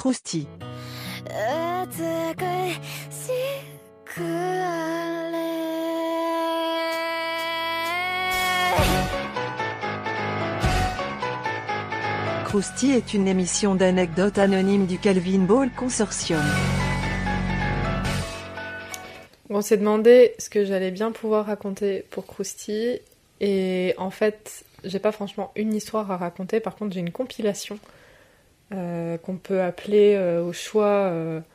Krusty. Krusty est une émission d'anecdotes anonymes du Calvin Ball Consortium. On s'est demandé ce que j'allais bien pouvoir raconter pour Krusty, et en fait, j'ai pas franchement une histoire à raconter, par contre j'ai une compilation qu'on peut appeler au choix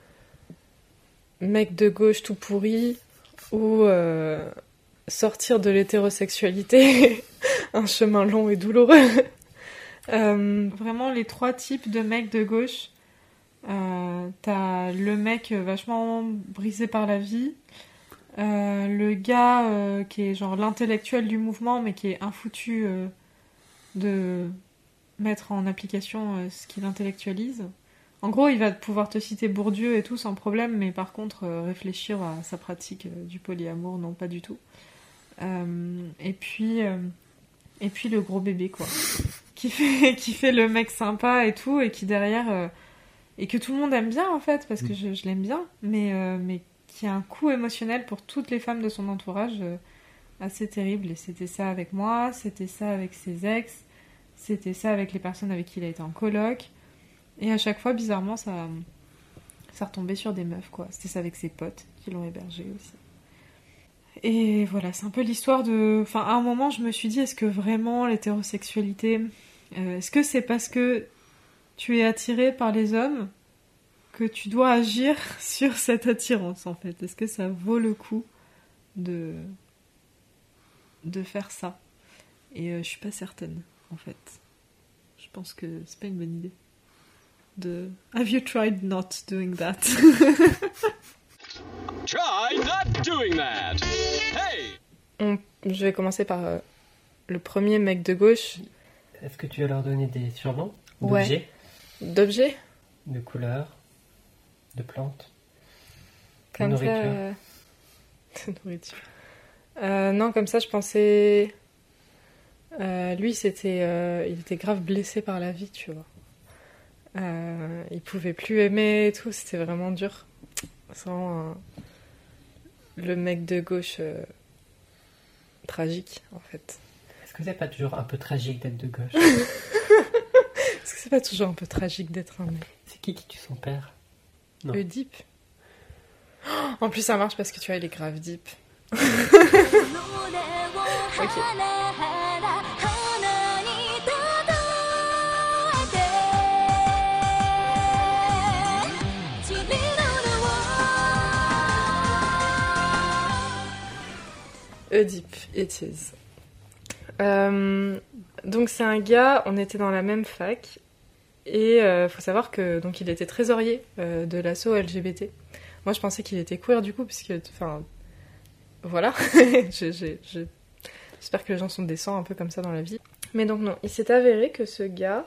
mec de gauche tout pourri ou sortir de l'hétérosexualité, un chemin long et douloureux. Vraiment les trois types de mecs de gauche. T'as le mec vachement brisé par la vie, le gars qui est genre l'intellectuel du mouvement mais qui est infoutu de mettre en application ce qu'il intellectualise. En gros, il va pouvoir te citer Bourdieu et tout sans problème, mais par contre réfléchir à sa pratique du polyamour, non, pas du tout. Et puis le gros bébé, quoi, qui fait le mec sympa et tout, et qui derrière et que tout le monde aime bien en fait, parce que je l'aime bien, mais qui a un coup émotionnel pour toutes les femmes de son entourage assez terrible. Et c'était ça avec moi, c'était ça avec ses ex, c'était ça avec les personnes avec qui il a été en coloc. Et à chaque fois, bizarrement, ça retombait sur des meufs, quoi. C'était ça avec ses potes qui l'ont hébergé aussi. Et voilà, c'est un peu l'histoire de... Enfin, à un moment, je me suis dit, est-ce que vraiment l'hétérosexualité... est-ce que c'est parce que tu es attiré par les hommes que tu dois agir sur cette attirance, en fait? Est-ce que ça vaut le coup de faire ça? Et je suis pas certaine, en fait. Je pense que c'est pas une bonne idée. Have you tried not doing that? Try not doing that. Hey! Je vais commencer par le premier mec de gauche. Est-ce que tu vas leur donner des surnoms? Ouais. D'objets? De couleurs? De plantes? De Comme nourriture? De nourriture. Non, comme ça, je pensais... lui, il était grave blessé par la vie, tu vois. Il pouvait plus aimer et tout, c'était vraiment dur. C'est vraiment le mec de gauche tragique, en fait. Est-ce que c'est pas toujours un peu tragique d'être de gauche? Est-ce que c'est pas toujours un peu tragique d'être un mec? C'est qui tue son père? Non. Oedipe. En plus, ça marche parce que tu vois, il est grave deep. Ok. Oedipe, it is. Donc c'est un gars, on était dans la même fac, et faut savoir que donc il était trésorier de l'asso LGBT. Moi je pensais qu'il était queer du coup, puisque, enfin, voilà, j'espère que les gens sont décents un peu comme ça dans la vie. Mais donc non, il s'est avéré que ce gars,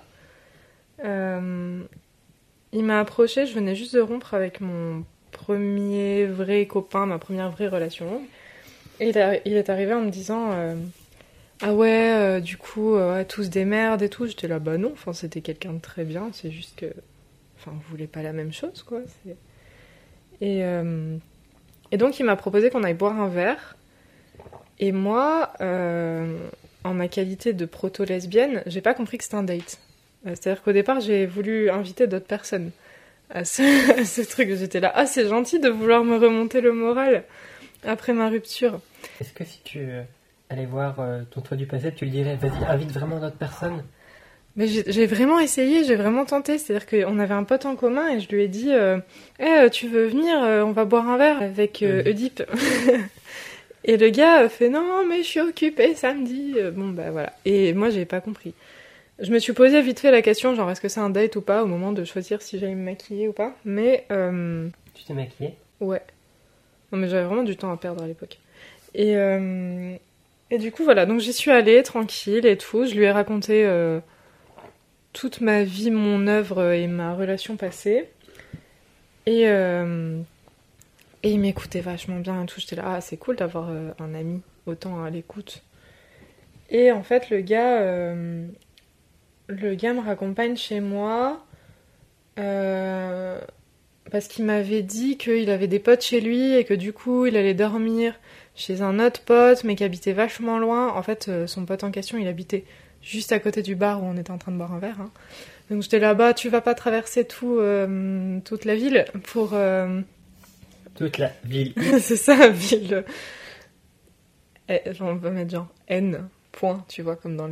il m'a approché, je venais juste de rompre avec mon premier vrai copain, ma première vraie relation. Et il est arrivé en me disant ah ouais, du coup, tous des merdes et tout. J'étais là, bah non, enfin, c'était quelqu'un de très bien, c'est juste que... Enfin, vous voulez pas la même chose, quoi. Et donc, il m'a proposé qu'on aille boire un verre. Et moi, en ma qualité de proto-lesbienne, j'ai pas compris que c'était un date. C'est-à-dire qu'au départ, j'ai voulu inviter d'autres personnes à ce truc. J'étais là, ah, c'est gentil de vouloir me remonter le moral après ma rupture. Est-ce que si tu allais voir ton toi du passé, tu lui dirais, vas-y, invite vraiment d'autres personnes? Mais j'ai vraiment essayé, j'ai vraiment tenté. C'est-à-dire qu'on avait un pote en commun et je lui ai dit tu veux venir, on va boire un verre avec Oedipe. Et le gars fait non, mais je suis occupé samedi. Bon, bah voilà. Et moi, j'ai pas compris. Je me suis posé vite fait la question, genre, est-ce que c'est un date ou pas, au moment de choisir si j'allais me maquiller ou pas. Mais. Tu t'es maquillée? Ouais. Non, mais j'avais vraiment du temps à perdre à l'époque. Et du coup, voilà. Donc, j'y suis allée, tranquille et tout. Je lui ai raconté toute ma vie, mon œuvre et ma relation passée. Et il m'écoutait vachement bien et tout. J'étais là, ah, c'est cool d'avoir un ami autant à l'écoute. Et en fait, le gars me raccompagne chez moi Parce qu'il m'avait dit qu'il avait des potes chez lui et que du coup il allait dormir chez un autre pote mais qui habitait vachement loin. En fait, son pote en question, il habitait juste à côté du bar où on était en train de boire un verre. Hein. Donc j'étais là-bas, tu vas pas traverser toute la ville pour... Toute la ville. C'est ça, ville. On va mettre genre N, point, tu vois, comme dans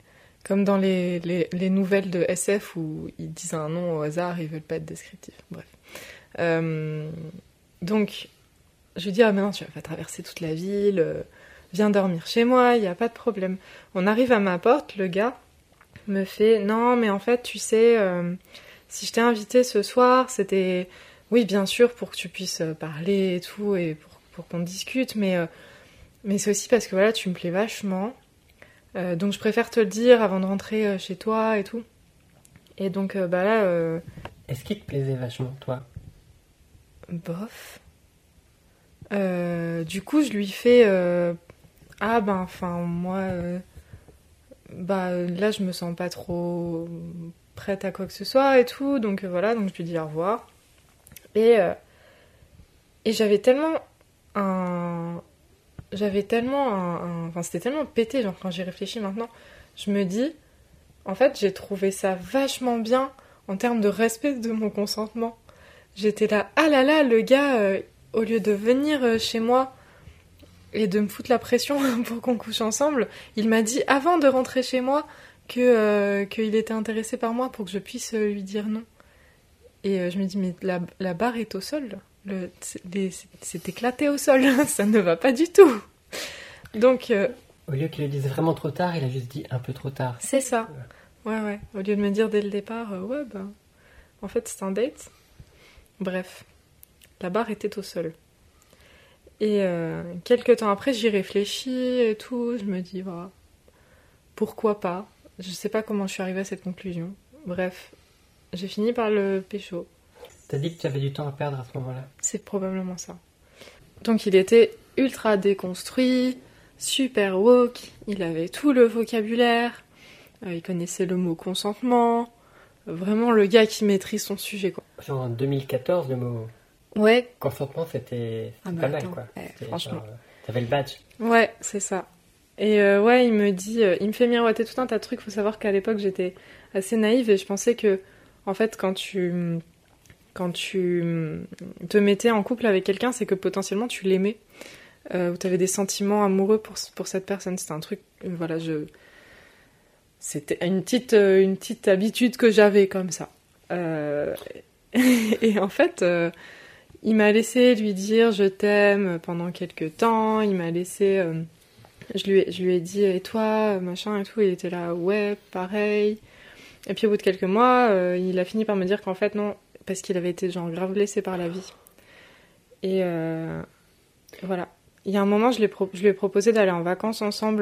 les nouvelles de SF où ils disent un nom au hasard, ils veulent pas être descriptifs. Bref. Donc, je lui dis, ah mais non, tu vas pas traverser toute la ville, viens dormir chez moi, il y a pas de problème. On arrive à ma porte, le gars me fait, non mais en fait, tu sais, si je t'ai invité ce soir, c'était, oui bien sûr, pour que tu puisses parler et tout, et pour qu'on discute, mais c'est aussi parce que voilà, tu me plais vachement, donc je préfère te le dire avant de rentrer chez toi et tout. Et donc, bah là... Est-ce qu'il te plaisait vachement, toi ? Bof. Du coup, je lui fais ah ben, enfin, moi, là, je me sens pas trop prête à quoi que ce soit et tout, donc voilà, donc je lui dis au revoir. Et j'avais tellement enfin, c'était tellement pété, genre, quand j'y réfléchis maintenant, je me dis, en fait, j'ai trouvé ça vachement bien en termes de respect de mon consentement. J'étais là, ah là là, le gars, au lieu de venir chez moi et de me foutre la pression pour qu'on couche ensemble, il m'a dit avant de rentrer chez moi qu'il était intéressé par moi pour que je puisse lui dire non. Et je me dis, mais la barre est au sol. C'est éclaté au sol, ça ne va pas du tout. Donc... Au lieu qu'il le dise vraiment trop tard, il a juste dit un peu trop tard. C'est ça. Ouais. Au lieu de me dire dès le départ, en fait, c'est un date. Bref, la barre était au sol. Et quelques temps après, j'y réfléchis et tout. Je me dis, voilà, pourquoi pas ? Je sais pas comment je suis arrivée à cette conclusion. Bref, j'ai fini par le pécho. T'as dit que tu avais du temps à perdre à ce moment-là ? C'est probablement ça. Donc il était ultra déconstruit, super woke, il avait tout le vocabulaire, il connaissait le mot consentement, vraiment le gars qui maîtrise son sujet, quoi. Genre en 2014, le mot ouais. Consentement, c'était pas mal, quoi. Franchement. Genre, t'avais le badge. Ouais, c'est ça. Et il me fait miroiter tout un tas de trucs. Faut savoir qu'à l'époque, j'étais assez naïve et je pensais que, en fait, quand tu te mettais en couple avec quelqu'un, c'est que potentiellement tu l'aimais, ou t'avais des sentiments amoureux pour cette personne. C'était un truc, voilà, c'était une petite habitude que j'avais comme ça. Et en fait, il m'a laissé lui dire je t'aime pendant quelques temps. Il m'a laissé, je lui ai dit et toi, machin et tout. Il était là, ouais, pareil. Et puis au bout de quelques mois, il a fini par me dire qu'en fait non, parce qu'il avait été genre grave blessé par la vie. Et voilà. Il y a un moment, je lui ai proposé d'aller en vacances ensemble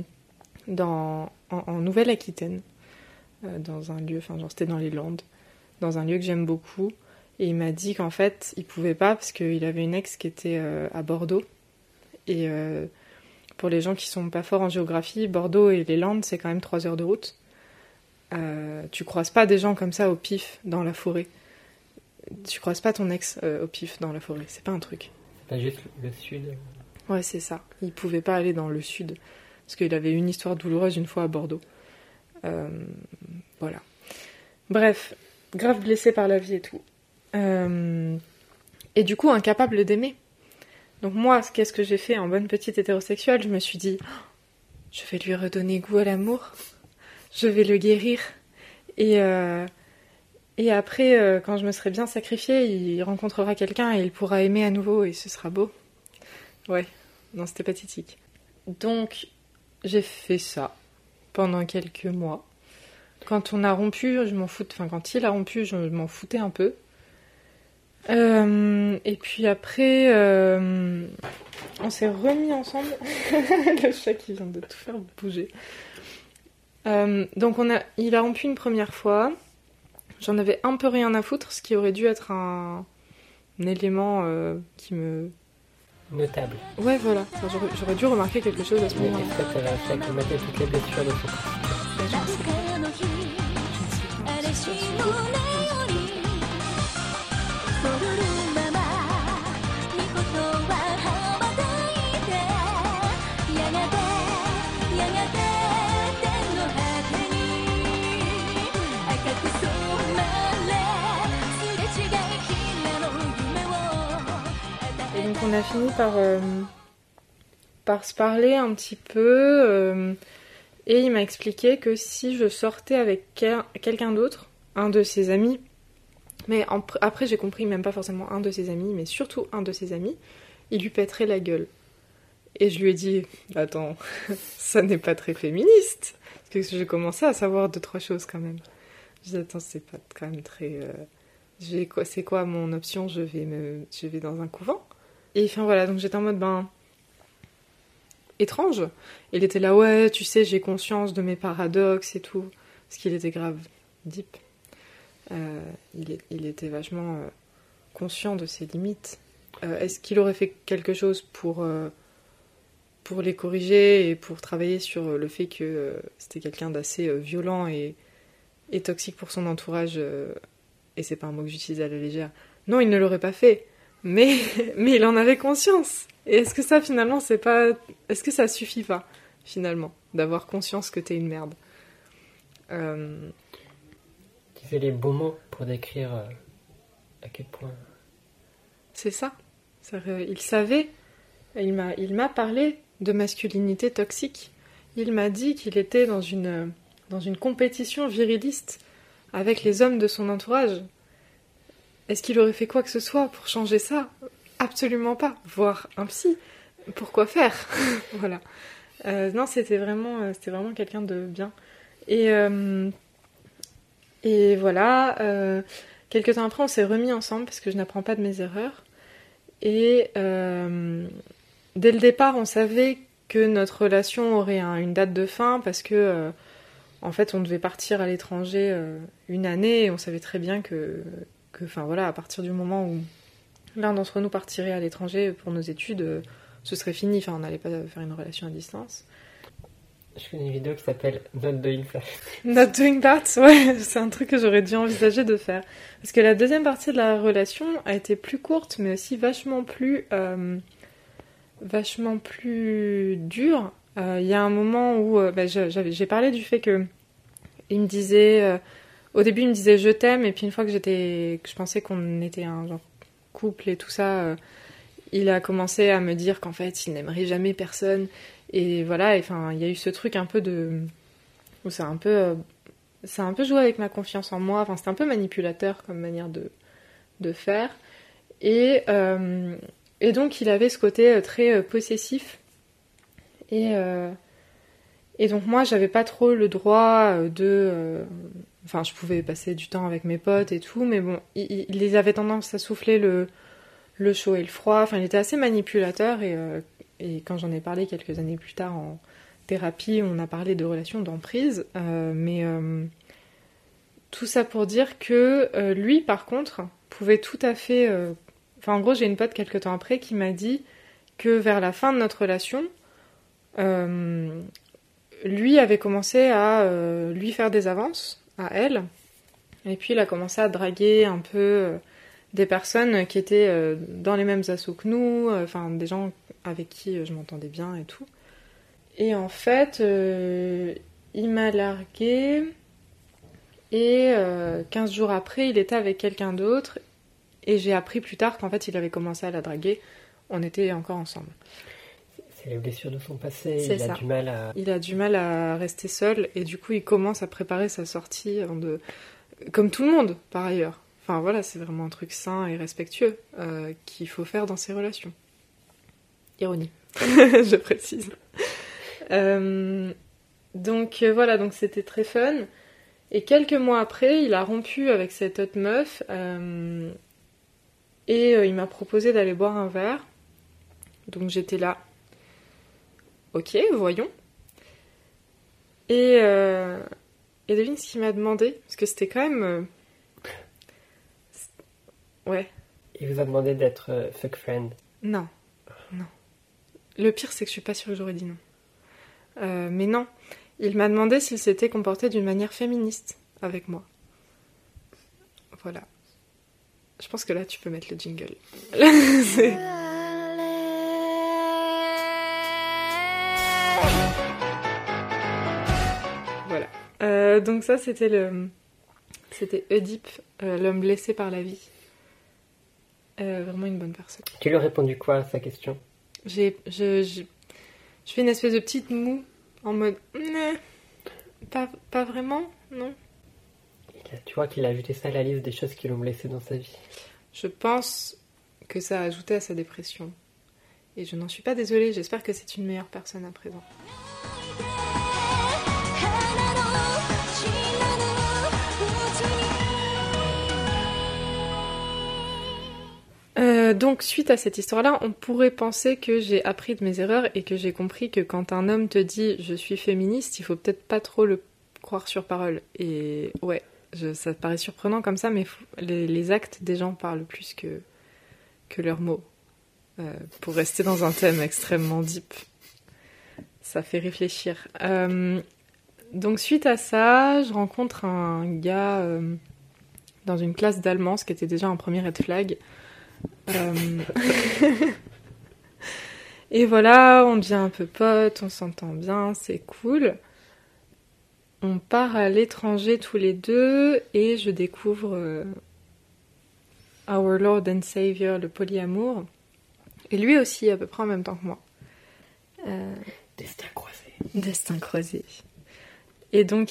en Nouvelle-Aquitaine, dans un lieu, enfin genre c'était dans les Landes, dans un lieu que j'aime beaucoup. Et il m'a dit qu'en fait, il pouvait pas parce qu'il avait une ex qui était à Bordeaux. Et pour les gens qui sont pas forts en géographie, Bordeaux et les Landes, c'est quand même 3 heures de route. Tu croises pas des gens comme ça au pif dans la forêt. Tu croises pas ton ex au pif dans la forêt. C'est pas un truc. C'est pas juste le sud. Ouais, c'est ça. Il pouvait pas aller dans le sud. Parce qu'il avait une histoire douloureuse une fois à Bordeaux. Voilà. Bref, grave blessé par la vie et tout. Et du coup, incapable d'aimer. Donc moi, qu'est-ce que j'ai fait en bonne petite hétérosexuelle ? Je me suis dit, je vais lui redonner goût à l'amour. Je vais le guérir. Et après, quand je me serai bien sacrifiée, il rencontrera quelqu'un et il pourra aimer à nouveau et ce sera beau. Ouais, non, c'était pathétique. Donc, j'ai fait ça pendant quelques mois. Quand on a rompu, quand il a rompu, je m'en foutais un peu. Et puis après, on s'est remis ensemble. Le chat qui vient de tout faire bouger. Donc il a rompu une première fois. J'en avais un peu rien à foutre, ce qui aurait dû être un élément qui me... Notable. Ouais, voilà. Enfin, j'aurais dû remarquer quelque chose à ce moment-là. Est-ce que t'as réussi à acclimater toutes les blessures de son corps ? on a fini par se parler un petit peu, et il m'a expliqué que si je sortais avec quelqu'un d'autre, un de ses amis, mais après j'ai compris même pas forcément un de ses amis, mais surtout un de ses amis, il lui pèterait la gueule. Et je lui ai dit, attends, ça n'est pas très féministe, parce que j'ai commencé à savoir 2-3 choses quand même. Je dis, attends, c'est pas quand même très... c'est quoi mon option, je vais dans un couvent. Et enfin voilà, donc j'étais en mode, étrange. Il était là, ouais, tu sais, j'ai conscience de mes paradoxes et tout, parce qu'il était grave deep. Il était vachement conscient de ses limites. Est-ce qu'il aurait fait quelque chose pour les corriger et pour travailler sur le fait que c'était quelqu'un d'assez violent et toxique pour son entourage, et c'est pas un mot que j'utilise à la légère. Non, il ne l'aurait pas fait, mais il en avait conscience. Et est-ce que ça, finalement, est-ce que ça suffit pas, finalement, d'avoir conscience que t'es une merde? Tu fais les bons mots pour décrire à quel point... C'est ça. Il savait, il m'a parlé de masculinité toxique. Il m'a dit qu'il était dans une compétition viriliste avec les hommes de son entourage. Est-ce qu'il aurait fait quoi que ce soit pour changer ça? Absolument pas. Voire un psy. Pourquoi faire? Voilà. Non, c'était vraiment quelqu'un de bien. Et voilà. Quelques temps après, on s'est remis ensemble parce que je n'apprends pas de mes erreurs. Et dès le départ, on savait que notre relation aurait une date de fin parce que, en fait, on devait partir à l'étranger une année et on savait très bien que, enfin voilà, à partir du moment où l'un d'entre nous partirait à l'étranger pour nos études, ce serait fini. Enfin, on n'allait pas faire une relation à distance. Je connais une vidéo qui s'appelle Not Doing That. Not Doing That, ouais, c'est un truc que j'aurais dû envisager de faire. Parce que la deuxième partie de la relation a été plus courte, mais aussi vachement plus dure. Il y a un moment où j'ai parlé du fait que il me disait, au début il me disait je t'aime, et puis une fois que je pensais qu'on était un genre couple et tout ça, il a commencé à me dire qu'en fait il n'aimerait jamais personne. Et voilà, enfin, il y a eu ce truc un peu où ça a un peu joué avec ma confiance en moi. Enfin, c'était un peu manipulateur comme manière de faire. Et donc, il avait ce côté très possessif. Et donc, moi, j'avais pas trop le droit enfin, je pouvais passer du temps avec mes potes et tout, mais bon, il avait tendance à souffler le chaud et le froid. Enfin, il était assez manipulateur et quand j'en ai parlé quelques années plus tard en thérapie, on a parlé de relations d'emprise. Mais tout ça pour dire que lui, par contre, pouvait tout à fait... Enfin, en gros, j'ai une pote quelques temps après qui m'a dit que vers la fin de notre relation, lui avait commencé à lui faire des avances à elle. Et puis, il a commencé à draguer un peu... des personnes qui étaient dans les mêmes assos que nous, enfin des gens avec qui je m'entendais bien et tout. Et en fait, il m'a larguée et 15 jours après, il était avec quelqu'un d'autre et j'ai appris plus tard qu'en fait, il avait commencé à la draguer. On était encore ensemble. C'est les blessures de son passé, C'est ça. Il a du mal à rester seul et du coup, il commence à préparer sa sortie comme tout le monde, par ailleurs. Enfin voilà, c'est vraiment un truc sain et respectueux qu'il faut faire dans ses relations. Ironie, je précise. Donc voilà, donc c'était très fun. Et quelques mois après, il a rompu avec cette autre meuf et il m'a proposé d'aller boire un verre. Donc j'étais là. Ok, voyons. Et devine ce qu'il m'a demandé, parce que c'était quand même... Ouais. Il vous a demandé d'être fuck friend. Non. Le pire, c'est que je suis pas sûre que j'aurais dit non. Mais non. Il m'a demandé s'il s'était comporté d'une manière féministe avec moi. Voilà. Je pense que là, tu peux mettre le jingle. Voilà. Donc ça, c'était Oedipe, l'homme blessé par la vie. Vraiment une bonne personne. Tu lui as répondu quoi à sa question? Je fais une espèce de petite moue en mode pas vraiment, non. Tu vois qu'il a ajouté ça à la liste des choses qui l'ont blessé dans sa vie. Je pense que ça a ajouté à sa dépression. Et je n'en suis pas désolée, j'espère que c'est une meilleure personne à présent. Donc, suite à cette histoire-là, on pourrait penser que j'ai appris de mes erreurs et que j'ai compris que quand un homme te dit « je suis féministe », il faut peut-être pas trop le croire sur parole. Et ouais, ça paraît surprenant comme ça, mais les actes des gens parlent plus que leurs mots. Pour rester dans un thème extrêmement deep. Ça fait réfléchir. Donc, suite à ça, je rencontre un gars dans une classe d'allemand, ce qui était déjà un premier red flag. Et voilà, on devient un peu potes, on s'entend bien, c'est cool. On part à l'étranger tous les deux et je découvre Our Lord and Savior, le polyamour. Et lui aussi, à peu près en même temps que moi. Destin croisé. Destin croisé. Et donc,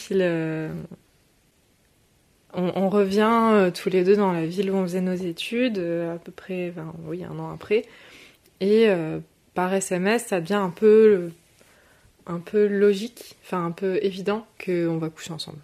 on revient tous les deux dans la ville où on faisait nos études, à peu près, un an après. Et par SMS, ça devient un peu logique, un peu évident qu'on va coucher ensemble.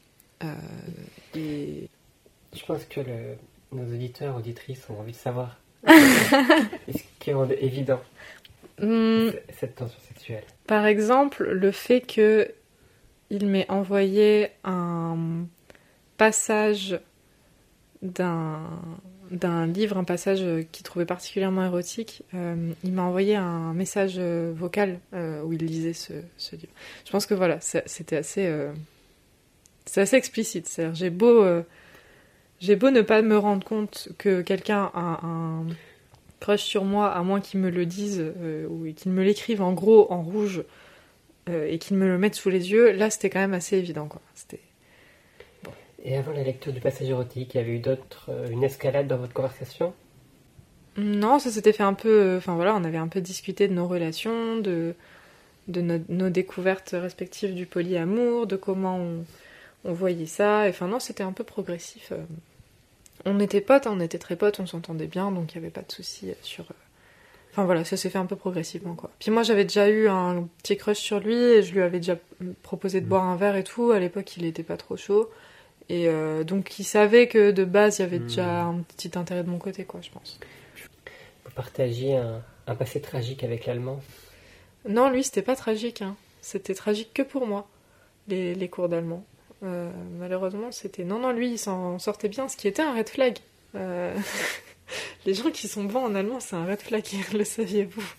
Et je pense que nos auditeurs, auditrices ont envie de savoir ce qui rend évident cette tension sexuelle. Par exemple, le fait qu'il m'ait envoyé un passage d'un livre, un passage qu'il trouvait particulièrement érotique. Il m'a envoyé un message vocal où il lisait ce livre. Je pense que voilà, c'était assez explicite. C'est-à-dire, j'ai beau ne pas me rendre compte que quelqu'un a un crush sur moi, à moins qu'il me le dise ou qu'il me l'écrive en gros, en rouge, et qu'il me le mette sous les yeux, là c'était quand même assez évident, quoi. C'était... Bon. Et avant la lecture du passage érotique, il y avait eu une escalade dans votre conversation? Non, ça s'était fait un peu... on avait un peu discuté de nos relations, de nos découvertes respectives du polyamour, de comment on voyait ça. Non, c'était un peu progressif. On était potes, on était très potes, on s'entendait bien, donc il n'y avait pas de souci sur... ça s'est fait un peu progressivement, quoi. Puis moi, j'avais déjà eu un petit crush sur lui, et je lui avais déjà proposé de boire un verre et tout. À l'époque, il était pas trop chaud. Et donc, il savait que de base, il y avait déjà un petit intérêt de mon côté, quoi, je pense. Vous partagiez un passé tragique avec l'allemand? Non, lui, c'était pas tragique, hein. C'était tragique que pour moi, les cours d'allemand. Malheureusement, c'était... Non, lui, il s'en sortait bien, ce qui était un red flag. Les gens qui sont bons en allemand, c'est un red flag, le saviez-vous?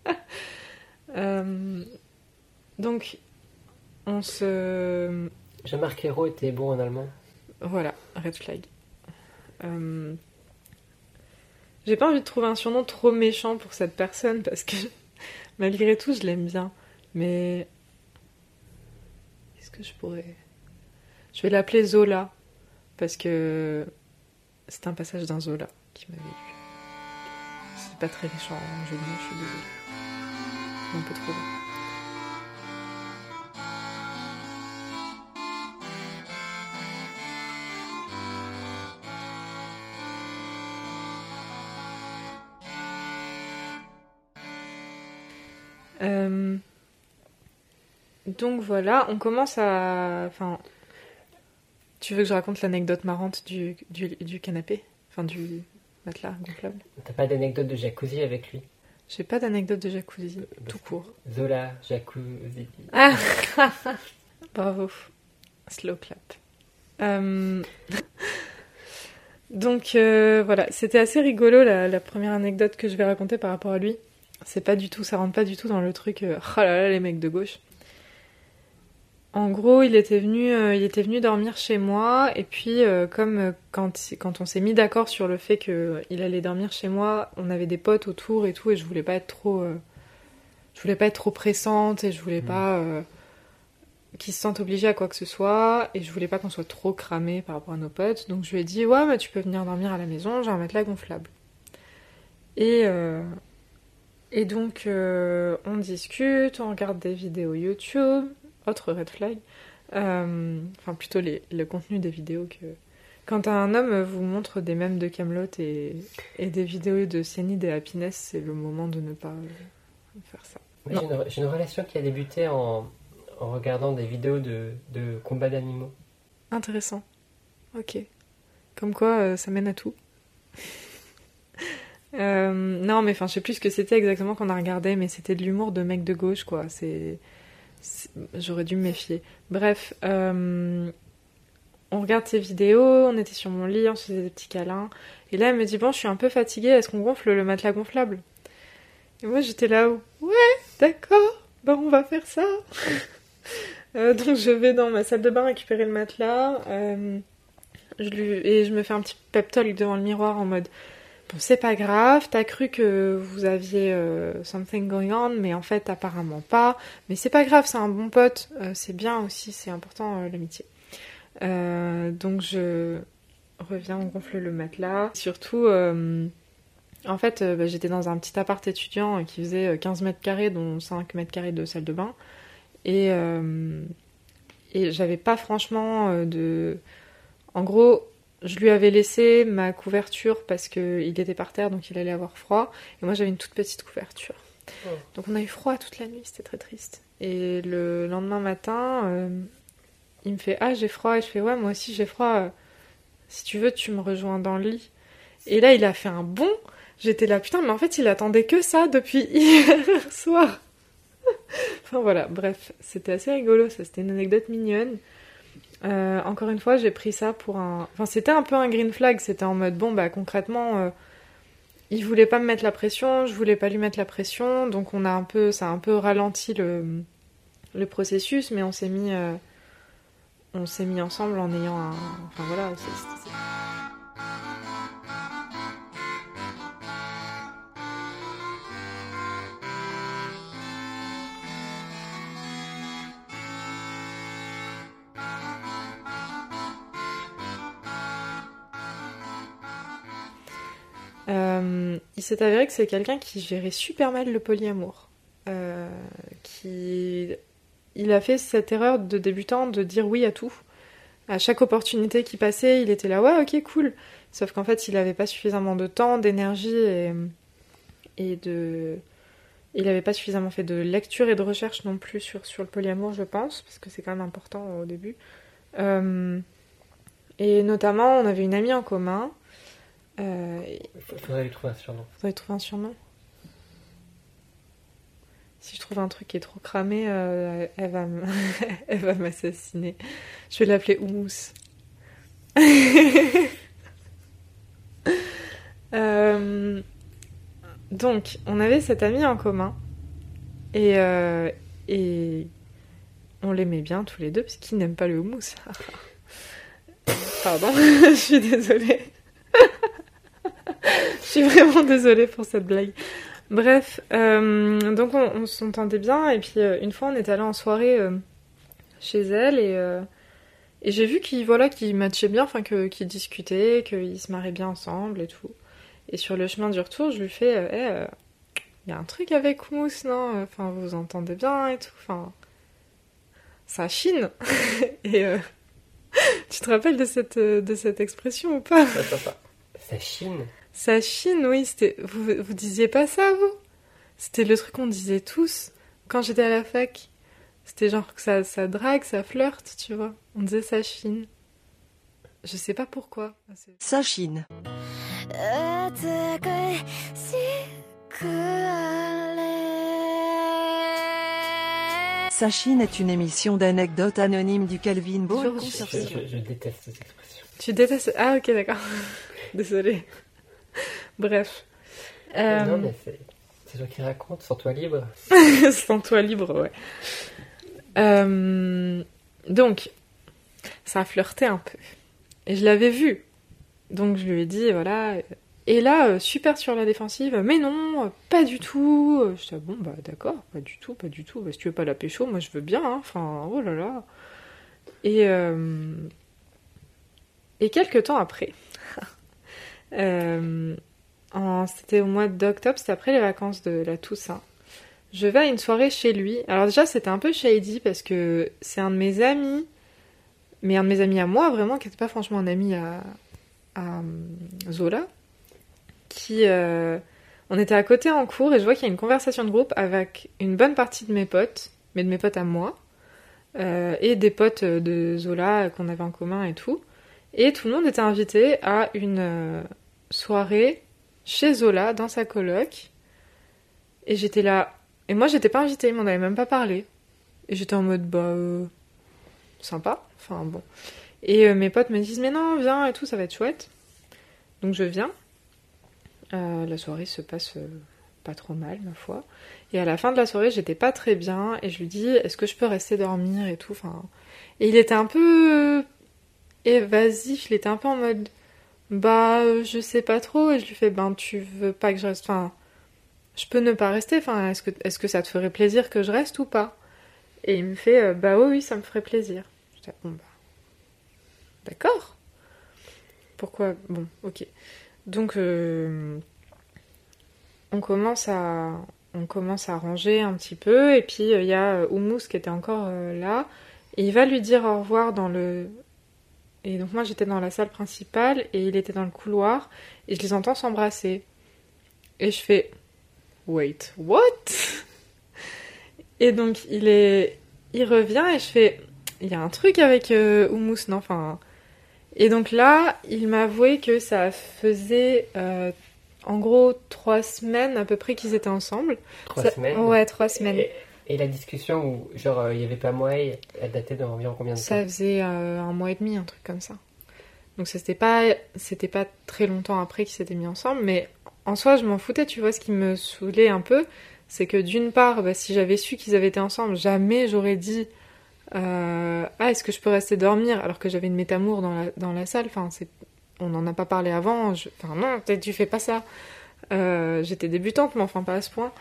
Donc, on se... Jean-Marc Ayrault était bon en allemand. Voilà, red flag. J'ai pas envie de trouver un surnom trop méchant pour cette personne, parce que malgré tout, je l'aime bien. Mais... Est-ce que je pourrais... Je vais l'appeler Zola, parce que c'est un passage d'un Zola qui m'avait lu. C'est pas très riche en jeu de mots, je suis désolée. On peut trouver. Donc voilà, on commence à... Tu veux que je raconte l'anecdote marrante du canapé? Du matelas gonflable? T'as pas d'anecdote de jacuzzi avec lui? J'ai pas d'anecdote de jacuzzi, tout court. Zola, jacuzzi... Ah bravo. Slow clap. Donc voilà, c'était assez rigolo la première anecdote que je vais raconter par rapport à lui. Ça rentre pas du tout dans le truc oh là là, les mecs de gauche. En gros, il était venu dormir chez moi, et puis comme quand on s'est mis d'accord sur le fait qu'il allait dormir chez moi, on avait des potes autour et tout, et je voulais pas être trop pressante, et je voulais pas qu'ils se sentent obligés à quoi que ce soit, et je voulais pas qu'on soit trop cramés par rapport à nos potes, donc je lui ai dit ouais, mais tu peux venir dormir à la maison, j'ai un matelas gonflable. Et donc, on discute, on regarde des vidéos YouTube, autre red flag. Enfin, plutôt le contenu des vidéos que... Quand un homme vous montre des mèmes de Kaamelott et des vidéos de Cyanide et Happiness, c'est le moment de ne pas faire ça. J'ai une relation qui a débuté en regardant des vidéos de combats d'animaux. Intéressant. Ok. Comme quoi, ça mène à tout. Non, mais enfin, je sais plus ce que c'était exactement qu'on a regardé, mais c'était de l'humour de mec de gauche, quoi. J'aurais dû me méfier. Bref, on regarde ces vidéos, on était sur mon lit, on se faisait des petits câlins. Et là, elle me dit, bon, je suis un peu fatiguée, est-ce qu'on gonfle le matelas gonflable? Et moi, j'étais là, ouais, d'accord, ben on va faire ça. Donc, je vais dans ma salle de bain récupérer le matelas. Et je me fais un petit pep talk devant le miroir en mode, bon, c'est pas grave, t'as cru que vous aviez something going on, mais en fait, apparemment pas. Mais c'est pas grave, c'est un bon pote, c'est bien aussi, c'est important, l'amitié. Donc je reviens, on gonfle le matelas. Surtout, en fait, j'étais dans un petit appart étudiant qui faisait 15 mètres carrés, dont 5 mètres carrés de salle de bain. Et j'avais pas franchement de... En gros, je lui avais laissé ma couverture parce qu'il était par terre, donc il allait avoir froid. Et moi, j'avais une toute petite couverture. Oh. Donc on a eu froid toute la nuit, c'était très triste. Et le lendemain matin... il me fait « Ah, j'ai froid » et je fais « Ouais, moi aussi j'ai froid. Si tu veux, tu me rejoins dans le lit. » Et là, il a fait un bond. J'étais là, putain, mais en fait, il attendait que ça depuis hier soir. Enfin voilà, bref, c'était assez rigolo, ça, c'était une anecdote mignonne. Encore une fois, j'ai pris ça pour un... Enfin, c'était un peu un green flag, c'était en mode, bon, bah concrètement, il voulait pas me mettre la pression, je voulais pas lui mettre la pression, donc ça a un peu ralenti le processus, mais on s'est mis ensemble en ayant un... Enfin voilà, c'est... Il s'est avéré que c'est quelqu'un qui gérait super mal le polyamour. Il a fait cette erreur de débutant de dire oui à tout. À chaque opportunité qui passait, il était là, ouais, ok, cool. Sauf qu'en fait, il n'avait pas suffisamment de temps, d'énergie il n'avait pas suffisamment fait de lecture et de recherche non plus sur le polyamour, je pense, parce que c'est quand même important au début. Et notamment, on avait une amie en commun. Faudrait lui trouver un surnom. Si je trouve un truc qui est trop cramé, elle va m'assassiner. Je vais l'appeler Houmous. Donc, on avait cette amie en commun. Et on l'aimait bien tous les deux, parce qu'il n'aime pas le houmous. Pardon, je suis désolée. Je suis vraiment désolée pour cette blague. Bref, donc on s'entendait bien, et puis une fois on est allé en soirée chez elle, et j'ai vu qu'ils matchaient bien, enfin qu'ils discutaient, qu'ils se marraient bien ensemble et tout. Et sur le chemin du retour, je lui fais y a un truc avec Houmous, non? Enfin, vous vous entendez bien et tout, enfin... Ça chine. Et tu te rappelles de cette expression ou pas? Ça chine? Ça chine, oui, c'était... Vous disiez pas ça, vous? C'était le truc qu'on disait tous quand j'étais à la fac. C'était genre que ça drague, ça flirte, tu vois. On disait ça chine. Je sais pas pourquoi. Ça chine. Sachine est une émission d'anecdotes anonymes du Calvin Ball. Je déteste cette expression. Tu détestes... Ah, ok, d'accord. Désolée. Bref. Non, mais c'est toi qui raconte, sens-toi libre. Sens-toi libre, ouais. Donc, ça a flirté un peu. Et je l'avais vu. Donc je lui ai dit, voilà... Et là, super sur la défensive, mais non, pas du tout. Je dis, bon, bah d'accord, pas du tout. Bah, si tu veux pas la pécho, moi je veux bien, hein. Enfin, oh là là. Et quelques temps après, en c'était au mois d'octobre, c'était après les vacances de la Toussaint. Je vais à une soirée chez lui. Alors déjà, c'était un peu shady parce que c'est un de mes amis, mais un de mes amis à moi, vraiment, qui n'était pas franchement un ami à Zola, qui... on était à côté en cours et je vois qu'il y a une conversation de groupe avec une bonne partie de mes potes, mais de mes potes à moi, et des potes de Zola qu'on avait en commun et tout. Et tout le monde était invité à une soirée chez Zola, dans sa coloc. Et j'étais là... Et moi, j'étais pas invitée, il m'en avait même pas parlé. Et j'étais en mode, sympa. Enfin, bon. Et mes potes me disent, mais non, viens et tout, ça va être chouette. Donc je viens. La soirée se passe pas trop mal, ma foi. Et à la fin de la soirée, j'étais pas très bien. Et je lui dis, est-ce que je peux rester dormir et tout. Enfin... Et il était un peu évasif. Il était un peu en mode, je sais pas trop. Et je lui fais, tu veux pas que je reste... Enfin, je peux ne pas rester. Enfin, est-ce que ça te ferait plaisir que je reste ou pas? Et il me fait, oui, ça me ferait plaisir. Je dis, d'accord. Pourquoi? Bon, ok. Donc, on commence à ranger un petit peu, et puis il y a Oumous qui était encore là, et il va lui dire au revoir dans le... Et donc moi j'étais dans la salle principale, et il était dans le couloir, et je les entends s'embrasser. Et je fais... Wait, what? Et donc il revient, et je fais... Il y a un truc avec Oumous, non? Enfin... Et donc là, il m'a avoué que ça faisait en gros 3 semaines à peu près qu'ils étaient ensemble. 3 semaines? Ouais, 3 semaines. Et la discussion où, genre, il n'y avait pas mois, elle datait d'environ combien de temps? Ça faisait 1 mois et demi, un truc comme ça. Donc c'était pas très longtemps après qu'ils s'étaient mis ensemble, mais en soi, je m'en foutais, tu vois. Ce qui me saoulait un peu, c'est que d'une part, si j'avais su qu'ils avaient été ensemble, jamais j'aurais dit... est-ce que je peux rester dormir alors que j'avais une métamour dans la salle, enfin, on n'en a pas parlé avant, enfin non, tu fais pas ça. J'étais débutante, mais enfin pas à ce point.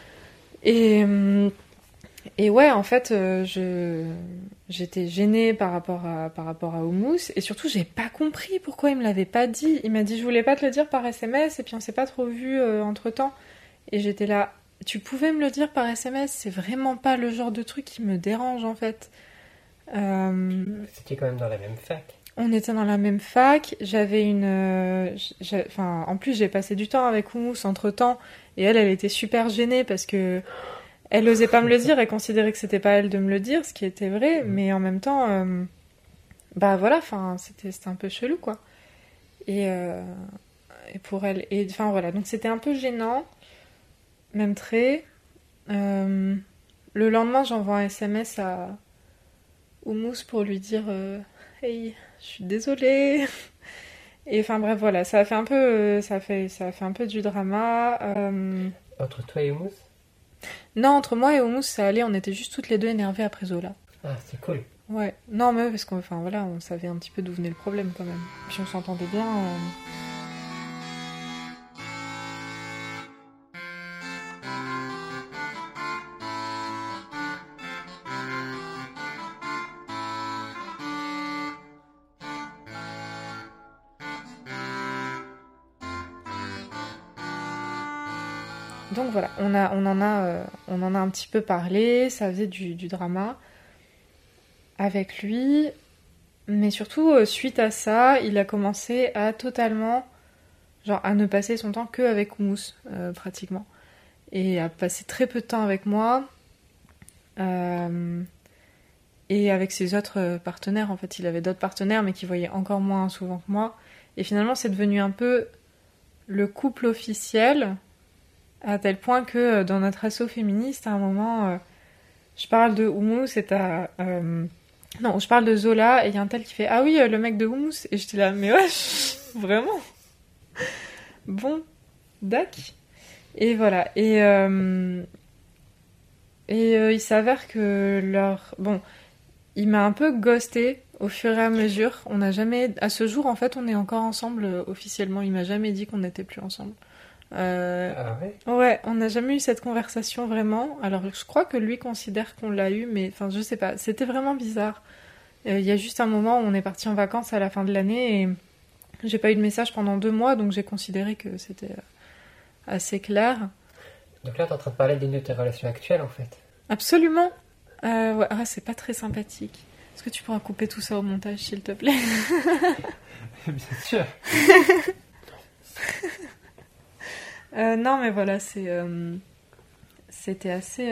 Et ouais, en fait, j'étais gênée par rapport à Oumous, et surtout j'ai pas compris pourquoi il me l'avait pas dit. Il m'a dit je voulais pas te le dire par SMS, et puis on s'est pas trop vu entre temps, et j'étais là... Tu pouvais me le dire par SMS, c'est vraiment pas le genre de truc qui me dérange en fait. C'était quand même dans la même fac. On était dans la même fac, j'avais en plus j'ai passé du temps avec Oumous entre temps, et elle était super gênée parce que elle osait pas me le dire, elle considérait que c'était pas à elle de me le dire, ce qui était vrai, mais en même temps, voilà, enfin c'était un peu chelou quoi. Et pour elle, et enfin voilà, donc c'était un peu gênant. Même très. Le lendemain, j'envoie un SMS à Oumous pour lui dire hey, je suis désolée. Et enfin bref, voilà, ça a fait un peu du drama. Entre toi et Oumous? Non, entre moi et Oumous, ça allait, on était juste toutes les deux énervées après Zola. Ah, c'est cool. Ouais, non, mais parce qu'on on savait un petit peu d'où venait le problème quand même. Puis on s'entendait bien. Donc voilà, on en a un petit peu parlé, ça faisait du drama avec lui, mais surtout suite à ça, il a commencé à totalement, à ne passer son temps que avec Oumous, pratiquement, et à passer très peu de temps avec moi, et avec ses autres partenaires. En fait, il avait d'autres partenaires, mais qui voyaient encore moins souvent que moi, et finalement c'est devenu un peu le couple officiel, à tel point que dans notre asso féministe, à un moment, je parle de Oumous et non, je parle de Zola, et il y a un tel qui fait « Ah oui, le mec de Oumous !» Et j'étais là « Mais wesh, vraiment ?» Bon, dac. Et voilà. Et il s'avère que Bon, il m'a un peu ghosté au fur et à mesure. On n'a jamais... À ce jour, en fait, on est encore ensemble officiellement. Il m'a jamais dit qu'on n'était plus ensemble. Ah ouais? Ouais, on n'a jamais eu cette conversation vraiment. Alors je crois que lui considère qu'on l'a eu, mais enfin je sais pas, c'était vraiment bizarre. Il y a juste un moment où on est parti en vacances à la fin de l'année et j'ai pas eu de message pendant 2 mois, donc j'ai considéré que c'était assez clair. Donc là, t'es en train de parler d'une de tes relations actuelles, en fait. Absolument. Ouais. Ah, c'est pas très sympathique. Est-ce que tu pourras couper tout ça au montage, s'il te plaît? Bien sûr. Non, mais voilà, c'était assez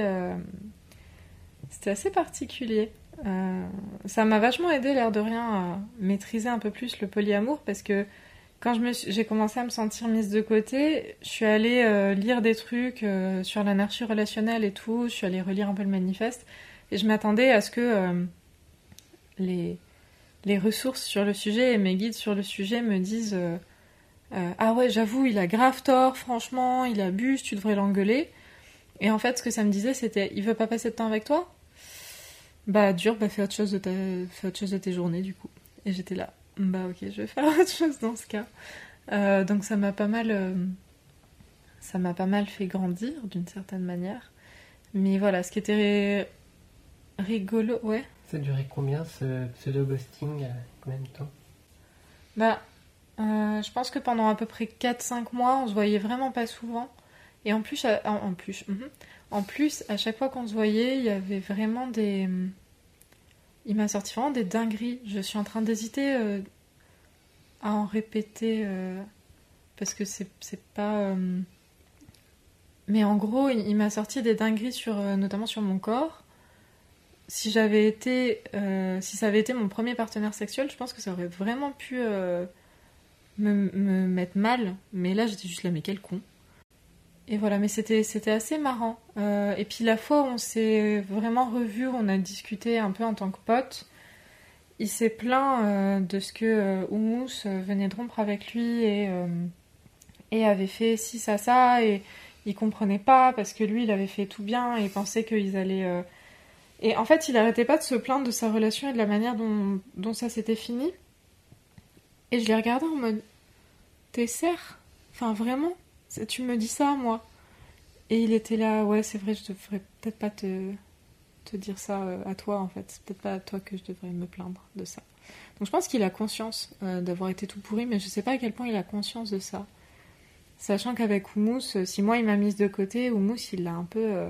particulier. Ça m'a vachement aidé, l'air de rien, à maîtriser un peu plus le polyamour, parce que quand j'ai commencé à me sentir mise de côté, je suis allée lire des trucs sur l'anarchie relationnelle et tout, je suis allée relire un peu le manifeste, et je m'attendais à ce que les ressources sur le sujet et mes guides sur le sujet me disent ah ouais, j'avoue, il a grave tort, franchement, il abuse, tu devrais l'engueuler. Et en fait, ce que ça me disait, c'était, il veut pas passer de temps avec toi? Bah dur, bah fais autre chose de tes journées, du coup. Et j'étais là, bah ok, je vais faire autre chose dans ce cas. Donc ça m'a pas mal fait grandir, d'une certaine manière. Mais voilà, ce qui était rigolo, ouais. Ça a duré combien, ce pseudo-ghosting? Combien de temps? Bah, je pense que pendant à peu près 4-5 mois, on se voyait vraiment pas souvent. Et en plus, à chaque fois qu'on se voyait, il y avait vraiment des... Il m'a sorti vraiment des dingueries. Je suis en train d'hésiter à en répéter, parce que c'est pas... Mais en gros, il m'a sorti des dingueries notamment sur mon corps. Si ça avait été mon premier partenaire sexuel, je pense que ça aurait vraiment pu me mettre mal. Mais là, j'étais juste là, mais quel con. Et voilà, mais c'était assez marrant. Et puis la fois où on s'est vraiment revus, on a discuté un peu en tant que potes, il s'est plaint de ce que Hummus venait de rompre avec lui et avait fait ci, ça, et il comprenait pas parce que lui, il avait fait tout bien et il pensait qu'ils allaient... Et en fait, il arrêtait pas de se plaindre de sa relation et de la manière dont ça s'était fini. Et je l'ai regardé en mode... T'es serre? Enfin, vraiment? Tu me dis ça, moi? Et il était là, ouais, c'est vrai, je devrais peut-être pas te dire ça à toi, en fait. C'est peut-être pas à toi que je devrais me plaindre de ça. Donc je pense qu'il a conscience d'avoir été tout pourri, mais je sais pas à quel point il a conscience de ça. Sachant qu'avec Hummus, si moi il m'a mise de côté, Hummus il l'a un peu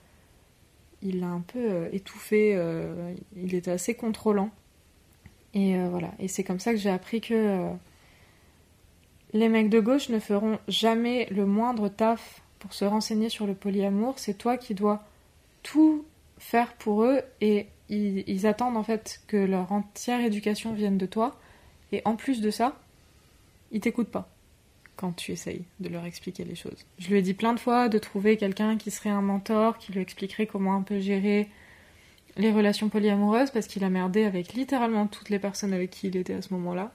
étouffé, il était assez contrôlant. Et voilà, et c'est comme ça que j'ai appris que les mecs de gauche ne feront jamais le moindre taf pour se renseigner sur le polyamour. C'est toi qui dois tout faire pour eux, et ils attendent en fait que leur entière éducation vienne de toi. Et en plus de ça, ils t'écoutent pas quand tu essayes de leur expliquer les choses. Je lui ai dit plein de fois de trouver quelqu'un qui serait un mentor, qui lui expliquerait comment un peu gérer les relations polyamoureuses, parce qu'il a merdé avec littéralement toutes les personnes avec qui il était à ce moment-là.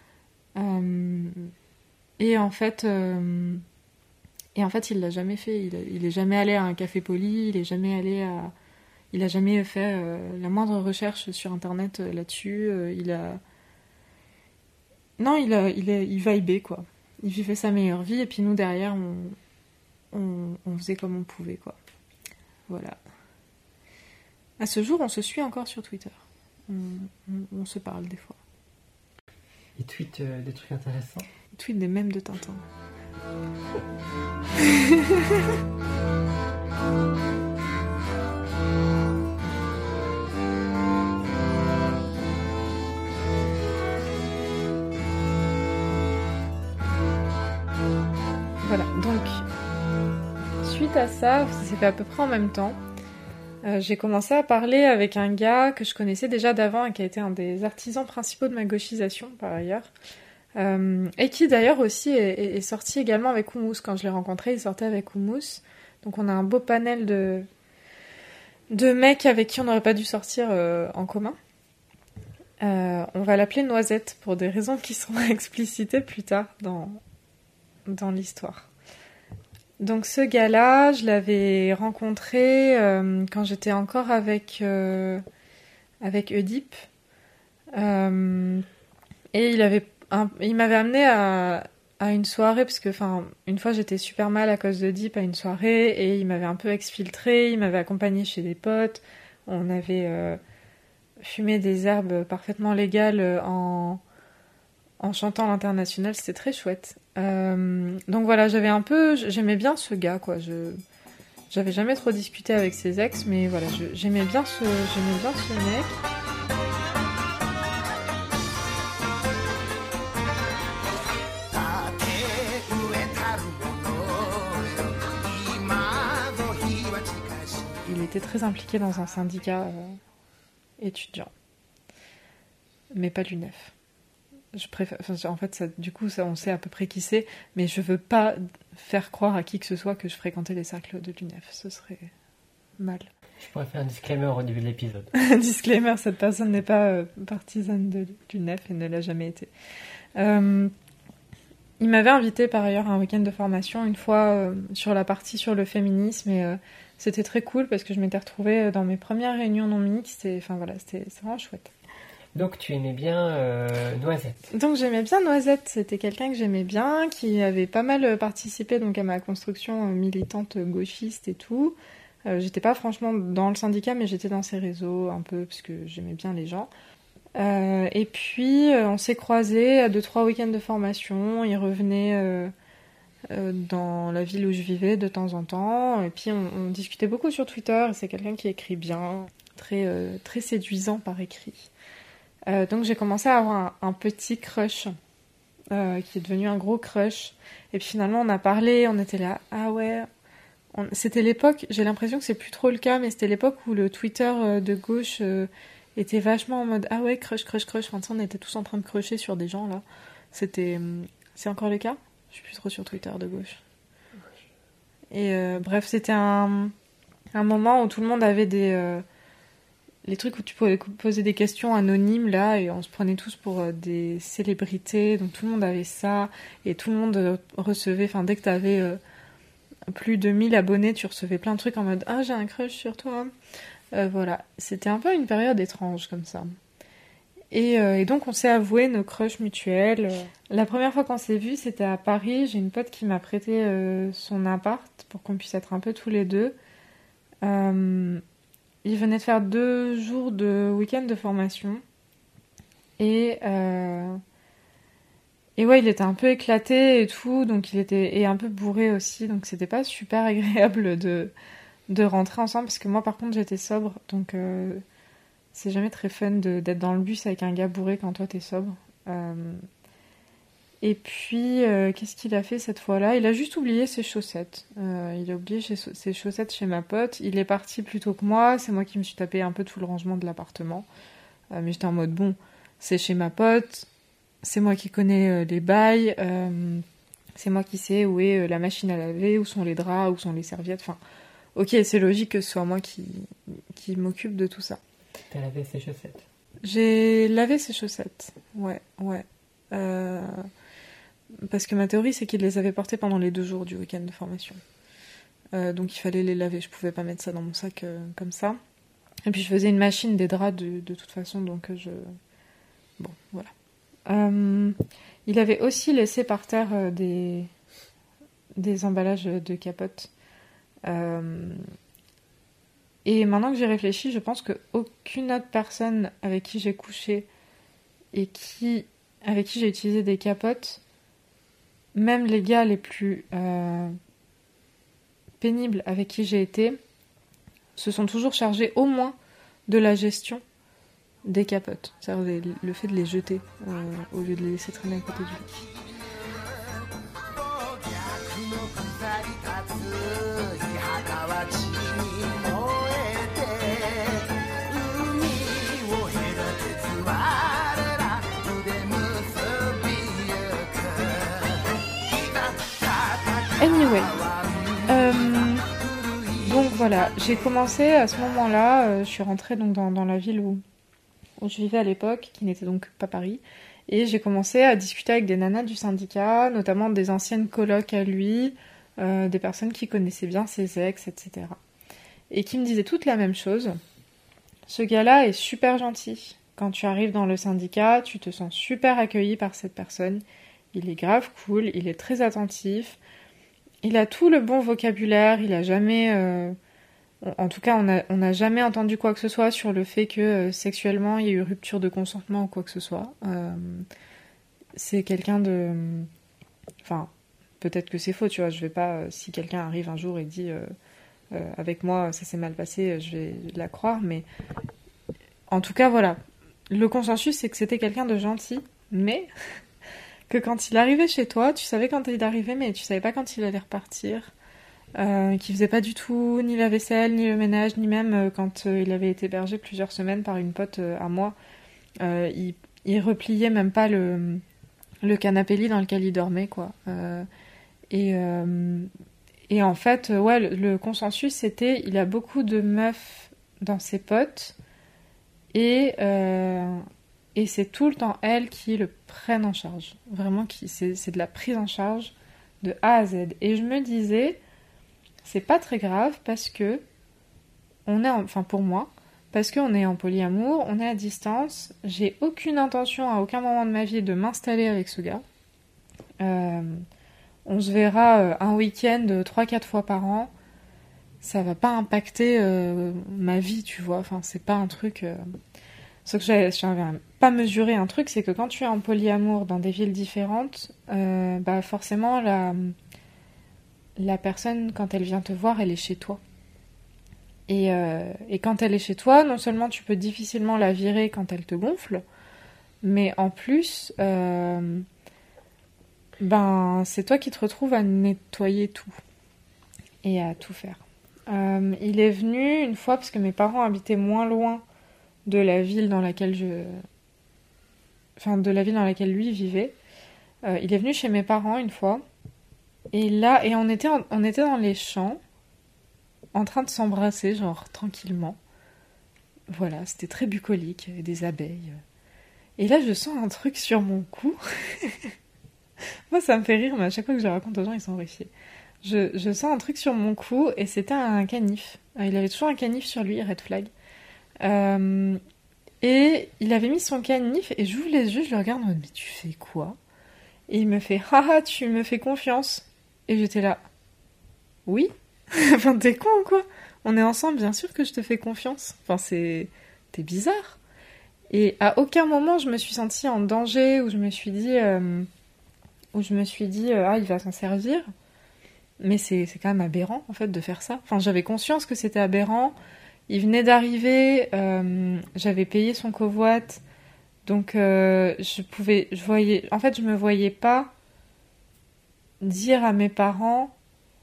Et en fait, il l'a jamais fait. Il est jamais allé à un café poli, il a jamais fait la moindre recherche sur internet là-dessus. Il vibait, quoi. Il vivait sa meilleure vie, et puis nous derrière, on faisait comme on pouvait, quoi. Voilà. À ce jour, on se suit encore sur Twitter. On se parle des fois. Il tweet des trucs intéressants. Il tweet des mèmes de Tintin. Voilà, donc suite à ça s'est fait à peu près en même temps. J'ai commencé à parler avec un gars que je connaissais déjà d'avant et qui a été un des artisans principaux de ma gauchisation par ailleurs, et qui d'ailleurs aussi est sorti également avec Hummus. Quand je l'ai rencontré, il sortait avec Hummus. Donc on a un beau panel de mecs avec qui on n'aurait pas dû sortir en commun. On va l'appeler Noisette pour des raisons qui seront explicitées plus tard dans l'histoire. Donc ce gars-là, je l'avais rencontré quand j'étais encore avec Oedipe. Et il m'avait amené à une soirée, parce que une fois j'étais super mal à cause d'Oedipe à une soirée, et il m'avait un peu exfiltré, il m'avait accompagné chez des potes, on avait fumé des herbes parfaitement légales en en chantant à l'international, c'était très chouette. Donc voilà, j'aimais bien ce gars, quoi. J'avais jamais trop discuté avec ses ex, mais voilà, j'aimais bien ce mec. Il était très impliqué dans un syndicat étudiant, mais pas l'UNEF. Je préfère, en fait, ça, du coup, ça, on sait à peu près qui c'est, mais je veux pas faire croire à qui que ce soit que je fréquentais les cercles de l'UNEF. Ce serait mal. Je pourrais faire un disclaimer au début de l'épisode. Disclaimer, cette personne n'est pas partisane de l'UNEF et ne l'a jamais été. Il m'avait invité par ailleurs à un week-end de formation une fois sur la partie sur le féminisme et c'était très cool parce que je m'étais retrouvée dans mes premières réunions non mixtes. C'était vraiment chouette. Donc tu aimais bien Noisette. Donc j'aimais bien Noisette, c'était quelqu'un que j'aimais bien, qui avait pas mal participé donc à ma construction militante gauchiste et tout. J'étais pas franchement dans le syndicat, mais j'étais dans ses réseaux un peu parce que j'aimais bien les gens. Et puis on s'est croisés à 2-3 week-ends de formation, il revenait dans la ville où je vivais de temps en temps, et puis on discutait beaucoup sur Twitter, et c'est quelqu'un qui écrit bien, très séduisant par écrit. Donc j'ai commencé à avoir un petit crush qui est devenu un gros crush. Et puis finalement on a parlé, on était là, ah ouais, c'était l'époque, j'ai l'impression que c'est plus trop le cas, mais c'était l'époque où le Twitter de gauche était vachement en mode ah ouais, crush. Enfin, on était tous en train de crusher sur des gens là. C'est encore le cas ? Je suis plus trop sur Twitter de gauche. Et bref, c'était un moment où tout le monde avait les trucs où tu pouvais poser des questions anonymes là, et on se prenait tous pour des célébrités, donc tout le monde avait ça, et tout le monde recevait, enfin dès que t'avais plus de 1000 abonnés, tu recevais plein de trucs en mode ah j'ai un crush sur toi. Voilà, c'était un peu une période étrange comme ça. Et donc on s'est avoué nos crushs mutuels. La première fois qu'on s'est vus, c'était à Paris. J'ai une pote qui m'a prêté son appart pour qu'on puisse être un peu tous les deux. Il venait de faire 2 jours de week-end de formation. Et ouais, il était un peu éclaté et tout, donc il était un peu bourré aussi, donc c'était pas super agréable de rentrer ensemble, parce que moi par contre j'étais sobre, donc c'est jamais très fun d'être dans le bus avec un gars bourré quand toi t'es sobre. Et puis qu'est-ce qu'il a fait cette fois-là ? Il a juste oublié ses chaussettes. Il a oublié ses chaussettes chez ma pote. Il est parti plus tôt que moi, c'est moi qui me suis tapé un peu tout le rangement de l'appartement. Mais j'étais en mode bon, c'est chez ma pote, c'est moi qui connais les bails, c'est moi qui sais où est la machine à laver, où sont les draps, où sont les serviettes, enfin... Ok, c'est logique que ce soit moi qui m'occupe de tout ça. T'as lavé ses chaussettes ? J'ai lavé ses chaussettes, ouais. Parce que ma théorie, c'est qu'il les avait portées pendant les 2 jours du week-end de formation. Donc il fallait les laver, je pouvais pas mettre ça dans mon sac comme ça. Et puis je faisais une machine des draps de toute façon, donc Bon, voilà. Il avait aussi laissé par terre des emballages de capotes. Et maintenant que j'y réfléchis, je pense qu'aucune autre personne avec qui j'ai couché et avec qui j'ai utilisé des capotes, même les gars les plus pénibles avec qui j'ai été, se sont toujours chargés au moins de la gestion des capotes. C'est-à-dire le fait de les jeter au lieu de les laisser traîner à côté du lit. Anyway, donc voilà, j'ai commencé à ce moment-là, je suis rentrée donc dans la ville où je vivais à l'époque, qui n'était donc pas Paris, et j'ai commencé à discuter avec des nanas du syndicat, notamment des anciennes colocs à lui, des personnes qui connaissaient bien ses ex, etc. Et qui me disaient toutes la même chose. Ce gars-là est super gentil. Quand tu arrives dans le syndicat, tu te sens super accueilli par cette personne. Il est grave cool, il est très attentif. Il a tout le bon vocabulaire, il a jamais... En tout cas, on n'a jamais entendu quoi que ce soit sur le fait que sexuellement, il y a eu rupture de consentement ou quoi que ce soit. c'est quelqu'un de... Enfin, peut-être que c'est faux, tu vois. Je vais pas... si quelqu'un arrive un jour et dit avec moi, ça s'est mal passé, je vais la croire. Mais en tout cas, voilà. Le consensus, c'est que c'était quelqu'un de gentil, mais que quand il arrivait chez toi, tu savais quand il arrivait, mais tu savais pas quand il allait repartir. Qui faisait pas du tout ni la vaisselle, ni le ménage, ni même quand il avait été hébergé plusieurs semaines par une pote à moi. Il repliait même pas le canapé-lit dans lequel il dormait, quoi. Et en fait, ouais, le consensus, c'était il a beaucoup de meufs dans ses potes et c'est tout le temps elles qui le prennent en charge. Vraiment, c'est de la prise en charge de A à Z. Et je me disais, c'est pas très grave parce que enfin pour moi, parce qu'on est en polyamour, on est à distance, j'ai aucune intention à aucun moment de ma vie de m'installer avec ce gars. On se verra un week-end 3-4 fois par an. Ça va pas impacter ma vie, tu vois. Enfin, c'est pas un truc... Ce que j'avais pas mesuré un truc, c'est que quand tu es en polyamour dans des villes différentes, bah forcément, la personne, quand elle vient te voir, elle est chez toi. Et quand elle est chez toi, non seulement tu peux difficilement la virer quand elle te gonfle, mais en plus, ben, c'est toi qui te retrouves à nettoyer tout et à tout faire. Il est venu une fois, parce que mes parents habitaient moins loin de la ville dans laquelle de la ville dans laquelle lui vivait. Il est venu chez mes parents une fois, et là, on était dans les champs, en train de s'embrasser, genre tranquillement. Voilà, c'était très bucolique, il y avait des abeilles. Et là, je sens un truc sur mon cou. Moi, ça me fait rire, mais à chaque fois que je le raconte aux gens, ils sont horrifiés. Je sens un truc sur mon cou, et c'était un canif. Il avait toujours un canif sur lui, red flag. Et il avait mis son canif, et j'ouvre les yeux, je le regarde, en mode, mais tu fais quoi? Et il me fait, haha, tu me fais confiance. Et j'étais là, oui? Enfin, t'es con ou quoi? On est ensemble, bien sûr que je te fais confiance. Enfin, t'es bizarre. Et à aucun moment je me suis sentie en danger, où je me suis dit, ah, il va s'en servir. Mais c'est quand même aberrant, en fait, de faire ça. Enfin, j'avais conscience que c'était aberrant. Il venait d'arriver, j'avais payé son covoit, donc je me voyais pas dire à mes parents,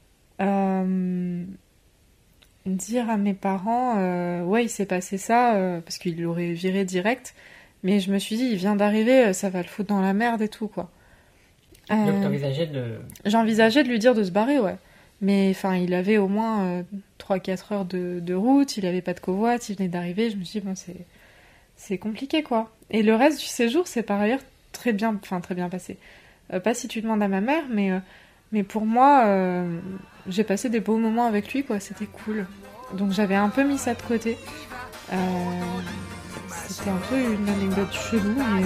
ouais, il s'est passé ça, parce qu'il l'aurait viré direct. Mais je me suis dit, il vient d'arriver, ça va le foutre dans la merde et tout, quoi. Donc t'envisageais J'envisageais de lui dire de se barrer, ouais. Mais enfin, il avait au moins 3-4 heures de route, il avait pas de covoit, il venait d'arriver, je me suis dit, bon, c'est compliqué, quoi. Et le reste du séjour, c'est par ailleurs très bien passé. Pas si tu demandes à ma mère, mais pour moi, j'ai passé des beaux moments avec lui, quoi, c'était cool. Donc j'avais un peu mis ça de côté. C'était un peu une anecdote chelou, mais...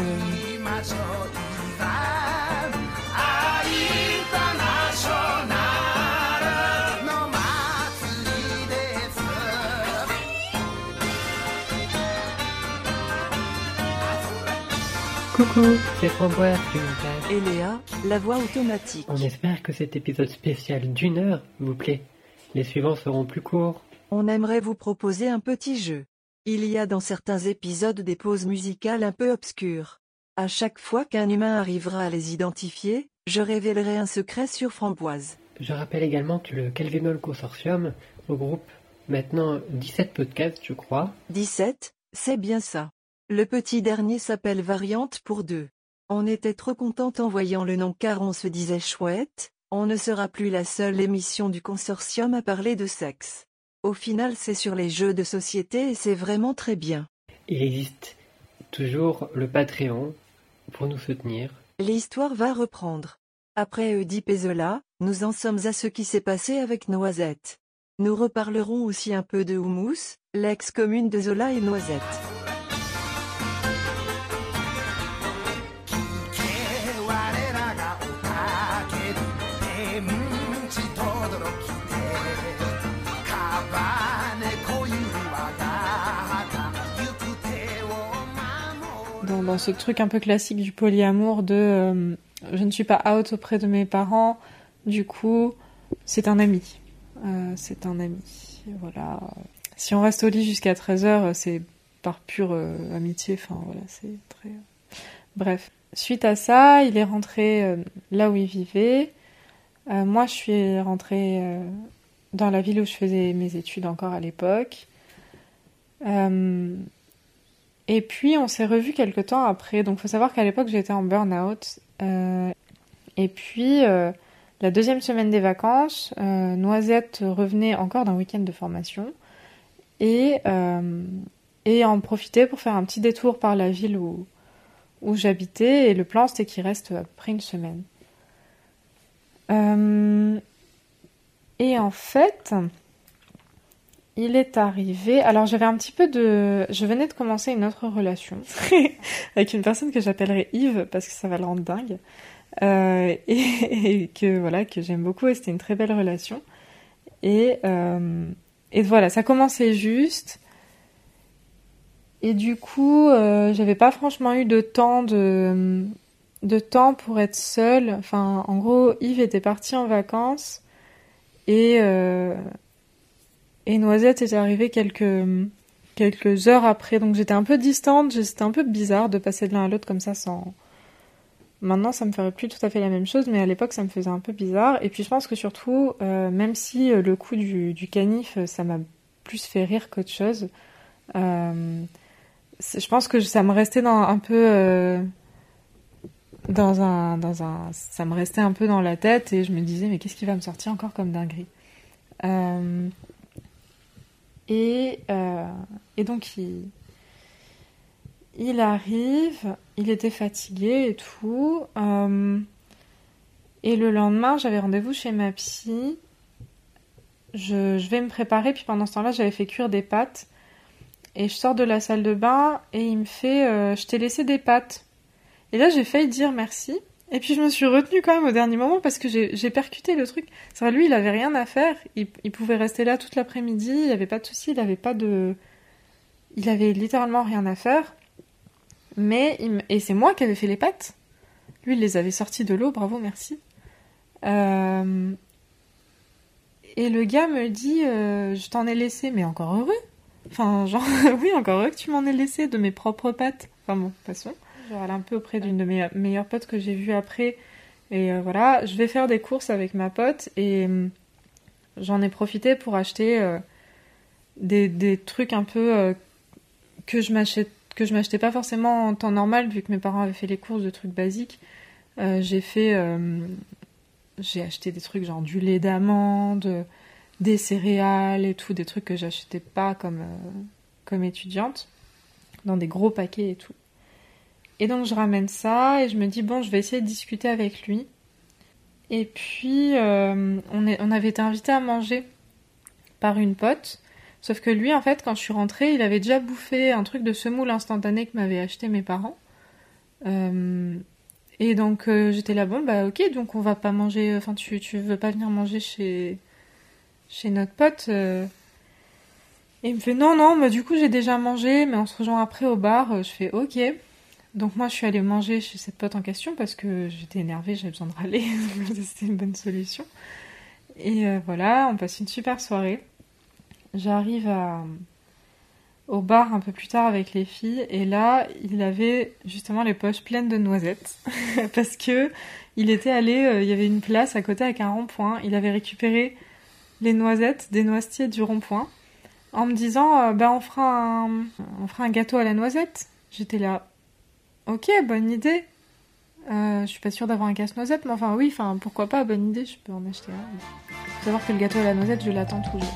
Coucou, c'est Framboise qui nous passe. Et Léa, la voix automatique. On espère que cet épisode spécial d'1 heure vous plaît. Les suivants seront plus courts. On aimerait vous proposer un petit jeu. Il y a dans certains épisodes des pauses musicales un peu obscures. À chaque fois qu'un humain arrivera à les identifier, je révélerai un secret sur Framboise. Je rappelle également que le Calvinol Consortium regroupe maintenant 17 podcasts, je crois. 17, c'est bien ça. Le petit dernier s'appelle Variante pour 2. On était trop contente en voyant le nom car on se disait chouette, on ne sera plus la seule émission du consortium à parler de sexe. Au final c'est sur les jeux de société et c'est vraiment très bien. Il existe toujours le Patreon pour nous soutenir. L'histoire va reprendre. Après Oedipe et Zola, nous en sommes à ce qui s'est passé avec Noisette. Nous reparlerons aussi un peu de Houmous, l'ex-commune de Zola et Noisette. dans ce truc un peu classique du polyamour de je ne suis pas out auprès de mes parents, du coup, c'est un ami. C'est un ami. Voilà. Si on reste au lit jusqu'à 13h, c'est par pure amitié. Enfin, voilà, c'est très... Bref. Suite à ça, il est rentré là où il vivait. Moi, je suis rentrée dans la ville où je faisais mes études encore à l'époque. Et puis, on s'est revus quelque temps après. Donc, il faut savoir qu'à l'époque, j'étais en burn-out. Et puis, la deuxième semaine des vacances, Noisette revenait encore d'un week-end de formation et en profitait pour faire un petit détour par la ville où j'habitais. Et le plan, c'était qu'il reste à peu près une semaine. Et en fait, il est arrivé... Alors, j'avais un petit peu de... Je venais de commencer une autre relation avec une personne que j'appellerais Yves, parce que ça va le rendre dingue. Et que j'aime beaucoup, et c'était une très belle relation. Et voilà, ça commençait juste. Et du coup, j'avais pas franchement eu de temps pour être seule. Enfin, en gros, Yves était parti en vacances et Noisette était arrivée quelques heures après. Donc j'étais un peu distante, c'était un peu bizarre de passer de l'un à l'autre comme ça sans... Maintenant, ça me ferait plus tout à fait la même chose, mais à l'époque, ça me faisait un peu bizarre. Et puis je pense que surtout, même si le coup du canif, ça m'a plus fait rire qu'autre chose, je pense que ça me restait ça me restait un peu dans la tête et je me disais mais qu'est-ce qui va me sortir encore comme dinguerie. Et donc il arrive, il était fatigué et tout, et le lendemain j'avais rendez-vous chez ma psy. Je vais me préparer, puis pendant ce temps-là j'avais fait cuire des pâtes. Et je sors de la salle de bain et il me fait je t'ai laissé des pâtes. Et là j'ai failli dire merci. Et puis je me suis retenue quand même au dernier moment parce que j'ai percuté le truc. C'est vrai, lui il avait rien à faire. Il pouvait rester là toute l'après-midi. Il n'y avait pas de souci. Il avait littéralement rien à faire. Et c'est moi qui avais fait les pâtes. Lui il les avait sorties de l'eau. Bravo, merci. Et le gars me dit je t'en ai laissé, mais encore heureux. Enfin, genre, oui, encore heureux que tu m'en aies laissé de mes propres pâtes. Enfin bon, passons. Je vais aller un peu auprès d'une de mes meilleures potes que j'ai vues après. Et voilà, je vais faire des courses avec ma pote et j'en ai profité pour acheter des trucs un peu que je m'achetais pas forcément en temps normal vu que mes parents avaient fait les courses de trucs basiques. J'ai acheté des trucs genre du lait d'amande, des céréales et tout, des trucs que j'achetais pas comme étudiante, dans des gros paquets et tout. Et donc je ramène ça et je me dis bon, je vais essayer de discuter avec lui. Et puis on avait été invité à manger par une pote, sauf que lui en fait quand je suis rentrée, il avait déjà bouffé un truc de semoule instantané que m'avaient acheté mes parents. Et donc j'étais là, bon bah ok, donc on va pas manger, enfin tu veux pas venir manger chez notre pote. Et il me fait non, bah du coup j'ai déjà mangé, mais on se rejoint après au bar. Je fais ok. Donc moi je suis allée manger chez cette pote en question parce que j'étais énervée, j'avais besoin de râler. C'était une bonne solution. Et voilà, on passe une super soirée. J'arrive au bar un peu plus tard avec les filles et là il avait justement les poches pleines de noisettes parce que il était allé, il y avait une place à côté avec un rond-point. Il avait récupéré les noisettes des noisetiers du rond-point en me disant on fera un gâteau à la noisette. J'étais là, ok, bonne idée. Je suis pas sûre d'avoir un casse-noisette, mais oui, pourquoi pas, bonne idée, je peux en acheter un. Faut savoir que le gâteau à la noisette, je l'attends toujours.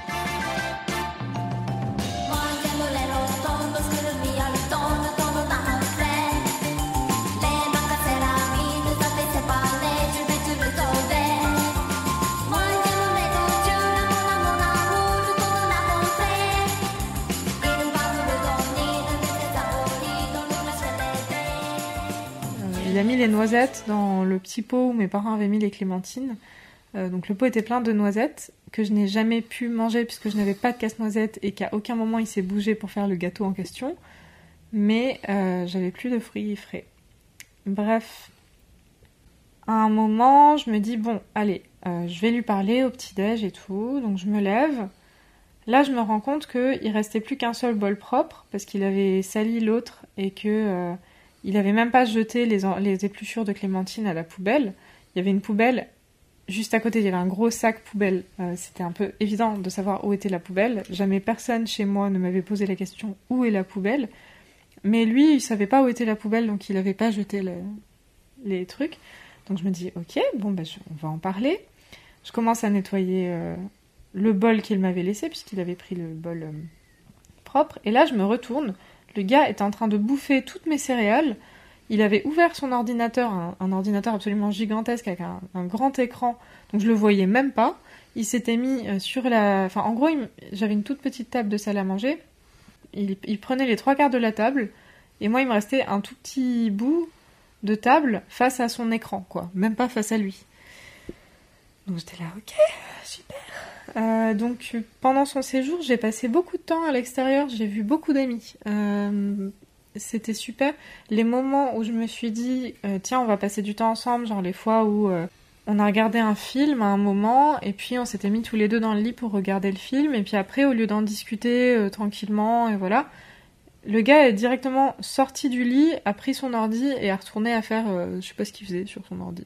Il a mis les noisettes dans le petit pot où mes parents avaient mis les clémentines. Donc le pot était plein de noisettes que je n'ai jamais pu manger puisque je n'avais pas de casse-noisette et qu'à aucun moment il s'est bougé pour faire le gâteau en question. mais j'avais plus de fruits frais. Bref, à un moment, je me dis, bon, allez, je vais lui parler au petit-déj et tout, donc je me lève. Là, je me rends compte qu'il restait plus qu'un seul bol propre, parce qu'il avait sali l'autre, et que il avait même pas jeté les épluchures de clémentine à la poubelle. Il y avait une poubelle juste à côté, il y avait un gros sac poubelle. C'était un peu évident de savoir où était la poubelle. Jamais personne chez moi ne m'avait posé la question où est la poubelle. Mais lui, il savait pas où était la poubelle, donc il avait pas jeté les trucs. Donc je me dis, ok, bon, on va en parler. Je commence à nettoyer le bol qu'il m'avait laissé, puisqu'il avait pris le bol propre. Et là, je me retourne. Le gars était en train de bouffer toutes mes céréales. Il avait ouvert son ordinateur, un ordinateur absolument gigantesque avec un grand écran, donc je le voyais même pas. Il s'était mis sur la... Enfin, en gros, j'avais une toute petite table de salle à manger. Il prenait les 3/4 de la table, et moi, il me restait un tout petit bout de table face à son écran, quoi. Même pas face à lui. Donc j'étais là, ok, super. Donc pendant son séjour, j'ai passé beaucoup de temps à l'extérieur, j'ai vu beaucoup d'amis. C'était super. Les moments où je me suis dit, tiens, on va passer du temps ensemble, genre les fois où on a regardé un film à un moment, et puis on s'était mis tous les deux dans le lit pour regarder le film, et puis après, au lieu d'en discuter tranquillement, et voilà, le gars est directement sorti du lit, a pris son ordi et est retourné à faire, je sais pas ce qu'il faisait sur son ordi.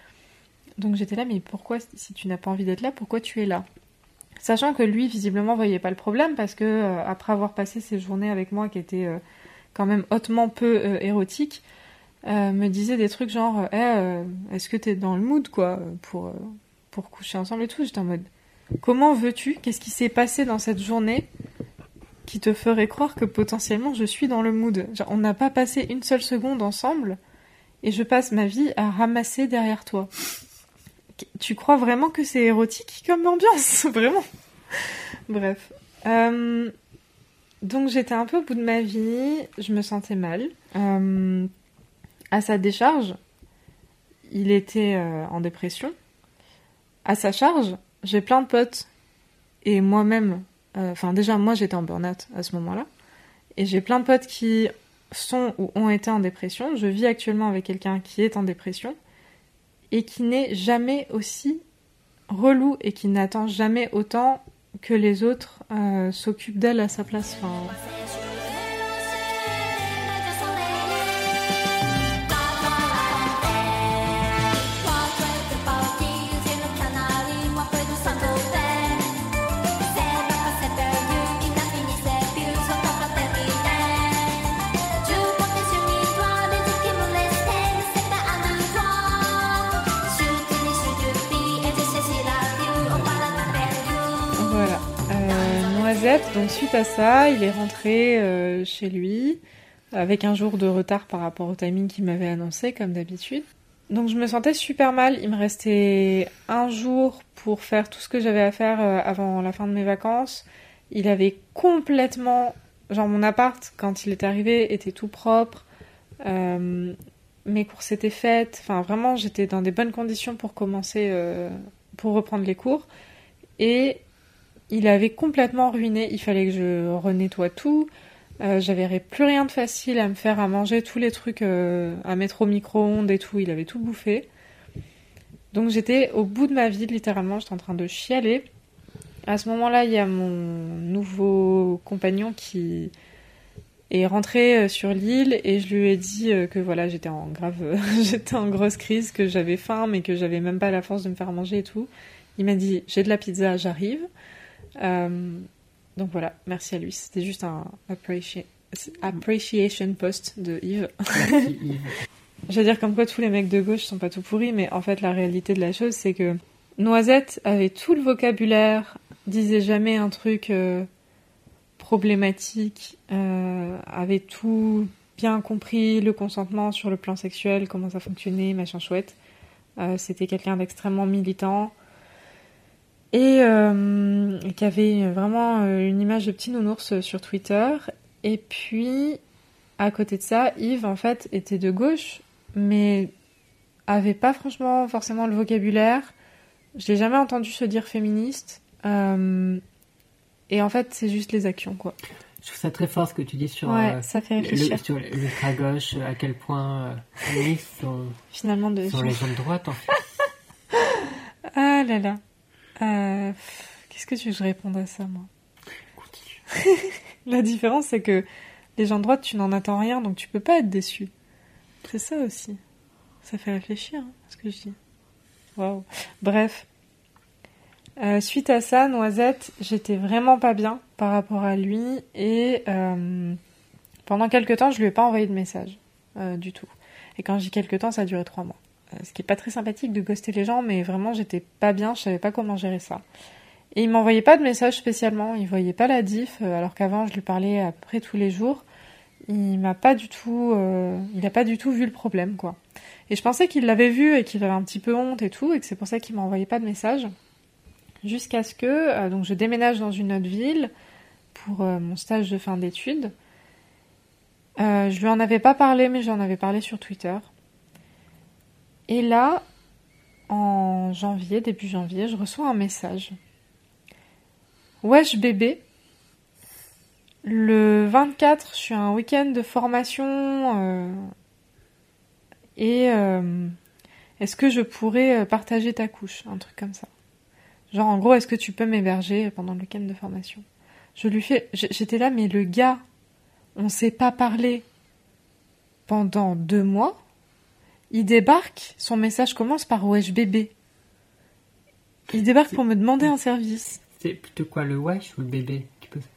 Donc j'étais là, mais pourquoi, si tu n'as pas envie d'être là, pourquoi tu es là ? Sachant que lui, visiblement, voyait pas le problème, parce que après avoir passé ces journées avec moi qui étaient quand même hautement peu érotiques, me disait des trucs genre est-ce que t'es dans le mood, quoi, pour coucher ensemble et tout. J'étais en mode, comment veux-tu ? Qu'est-ce qui s'est passé dans cette journée qui te ferait croire que potentiellement je suis dans le mood ? Genre, on n'a pas passé une seule seconde ensemble, et je passe ma vie à ramasser derrière toi. Tu crois vraiment que c'est érotique comme ambiance ? Vraiment ? Bref. Donc j'étais un peu au bout de ma vie, je me sentais mal. À sa décharge, il était en dépression. À sa charge, j'ai plein de potes. Et moi-même, déjà moi j'étais en burn-out à ce moment-là. Et j'ai plein de potes qui sont ou ont été en dépression. Je vis actuellement avec quelqu'un qui est en dépression et qui n'est jamais aussi relou et qui n'attend jamais autant que les autres s'occupent d'elle à sa place. Enfin... Donc suite à ça, il est rentré chez lui avec un jour de retard par rapport au timing qu'il m'avait annoncé, comme d'habitude. Donc je me sentais super mal. Il me restait un jour pour faire tout ce que j'avais à faire avant la fin de mes vacances. Il avait complètement... Genre mon appart, quand il est arrivé, était tout propre. Mes cours s'étaient faites. Enfin vraiment, j'étais dans des bonnes conditions pour commencer, pour reprendre les cours. Et... il avait complètement ruiné, il fallait que je renettoie tout, j'avais plus rien de facile à me faire à manger, tous les trucs à mettre au micro-ondes et tout, il avait tout bouffé. Donc j'étais au bout de ma vie, littéralement, j'étais en train de chialer. À ce moment-là, il y a mon nouveau compagnon qui est rentré sur l'île et je lui ai dit que voilà, j'étais en grosse crise, que j'avais faim mais que j'avais même pas la force de me faire manger et tout. Il m'a dit, j'ai de la pizza, j'arrive. Donc voilà, merci à lui. C'était juste un appreciation post de Yves. Merci Yves. Je veux dire comme quoi tous les mecs de gauche sont pas tout pourris, mais en fait la réalité de la chose c'est que Noisette avait tout le vocabulaire, disait jamais un truc problématique, avait tout bien compris, le consentement sur le plan sexuel, comment ça fonctionnait, machin chouette. C'était quelqu'un d'extrêmement militant. Et qui avait vraiment une image de petit nounours sur Twitter. Et puis, à côté de ça, Yves, en fait, était de gauche, mais avait pas franchement forcément le vocabulaire. Je l'ai jamais entendu se dire féministe. Et en fait, c'est juste les actions, quoi. Je trouve ça très fort ce que tu dis sur, ça fait réfléchir. Sur l'ultra-gauche, à quel point les sont, finalement sont les gens de droite, en fait. Ah là là. Qu'est-ce que tu veux que je réponde à ça, moi? La différence, c'est que les gens de droite, tu n'en attends rien, donc tu peux pas être déçu. C'est ça aussi. Ça fait réfléchir, ce que je dis. Waouh. Bref. Suite à ça, Noisette, j'étais vraiment pas bien par rapport à lui et pendant quelques temps, je lui ai pas envoyé de message du tout. Et quand je dis quelques temps, ça a duré 3 mois. Ce qui est pas très sympathique de ghoster les gens, mais vraiment, j'étais pas bien, je savais pas comment gérer ça. Et il m'envoyait pas de message spécialement, il voyait pas la diff, alors qu'avant, je lui parlais à peu près tous les jours. Il a pas du tout vu le problème, quoi. Et je pensais qu'il l'avait vu et qu'il avait un petit peu honte et tout, et que c'est pour ça qu'il m'envoyait pas de message. Jusqu'à ce que donc je déménage dans une autre ville pour mon stage de fin d'études. Je lui en avais pas parlé, mais j'en avais parlé sur Twitter. Et là, en janvier, début janvier, je reçois un message. Wesh bébé, le 24, je suis à un week-end de formation et est-ce que je pourrais partager ta couche, un truc comme ça. Genre, en gros, est-ce que tu peux m'héberger pendant le week-end de formation? J'étais là, mais le gars, on s'est pas parlé pendant 2 mois. Il débarque, son message commence par wesh bébé. Il débarque pour me demander un service. C'est plutôt quoi, le wesh ou le bébé?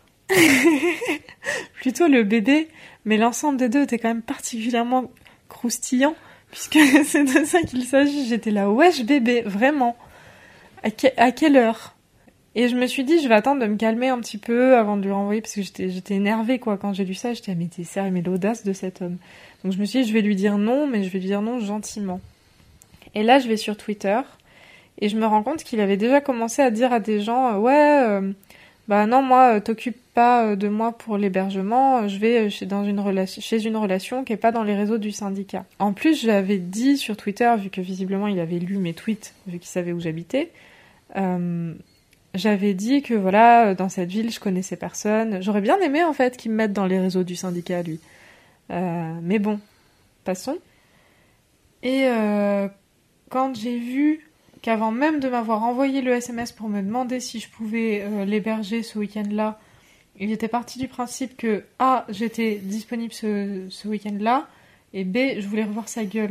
Plutôt le bébé, mais l'ensemble des deux était quand même particulièrement croustillant, puisque c'est de ça qu'il s'agit. J'étais là, wesh bébé, vraiment. À quelle heure? Et je me suis dit, je vais attendre de me calmer un petit peu avant de lui renvoyer, parce que j'étais énervée, quoi. Quand j'ai lu ça, j'étais, mais t'es sérieux, mais l'audace de cet homme. Donc je me suis dit, je vais lui dire non, mais je vais lui dire non gentiment. Et là, je vais sur Twitter, et je me rends compte qu'il avait déjà commencé à dire à des gens, bah non, moi, t'occupe pas de moi pour l'hébergement, je vais chez une relation qui est pas dans les réseaux du syndicat. En plus, j'avais dit sur Twitter, vu que visiblement il avait lu mes tweets, vu qu'il savait où j'habitais, j'avais dit que voilà, dans cette ville, je connaissais personne. J'aurais bien aimé en fait qu'il me mette dans les réseaux du syndicat, lui. Mais bon, passons. Et quand j'ai vu qu'avant même de m'avoir envoyé le SMS pour me demander si je pouvais l'héberger ce week-end-là, il était parti du principe que A, j'étais disponible ce week-end-là, et B, je voulais revoir sa gueule.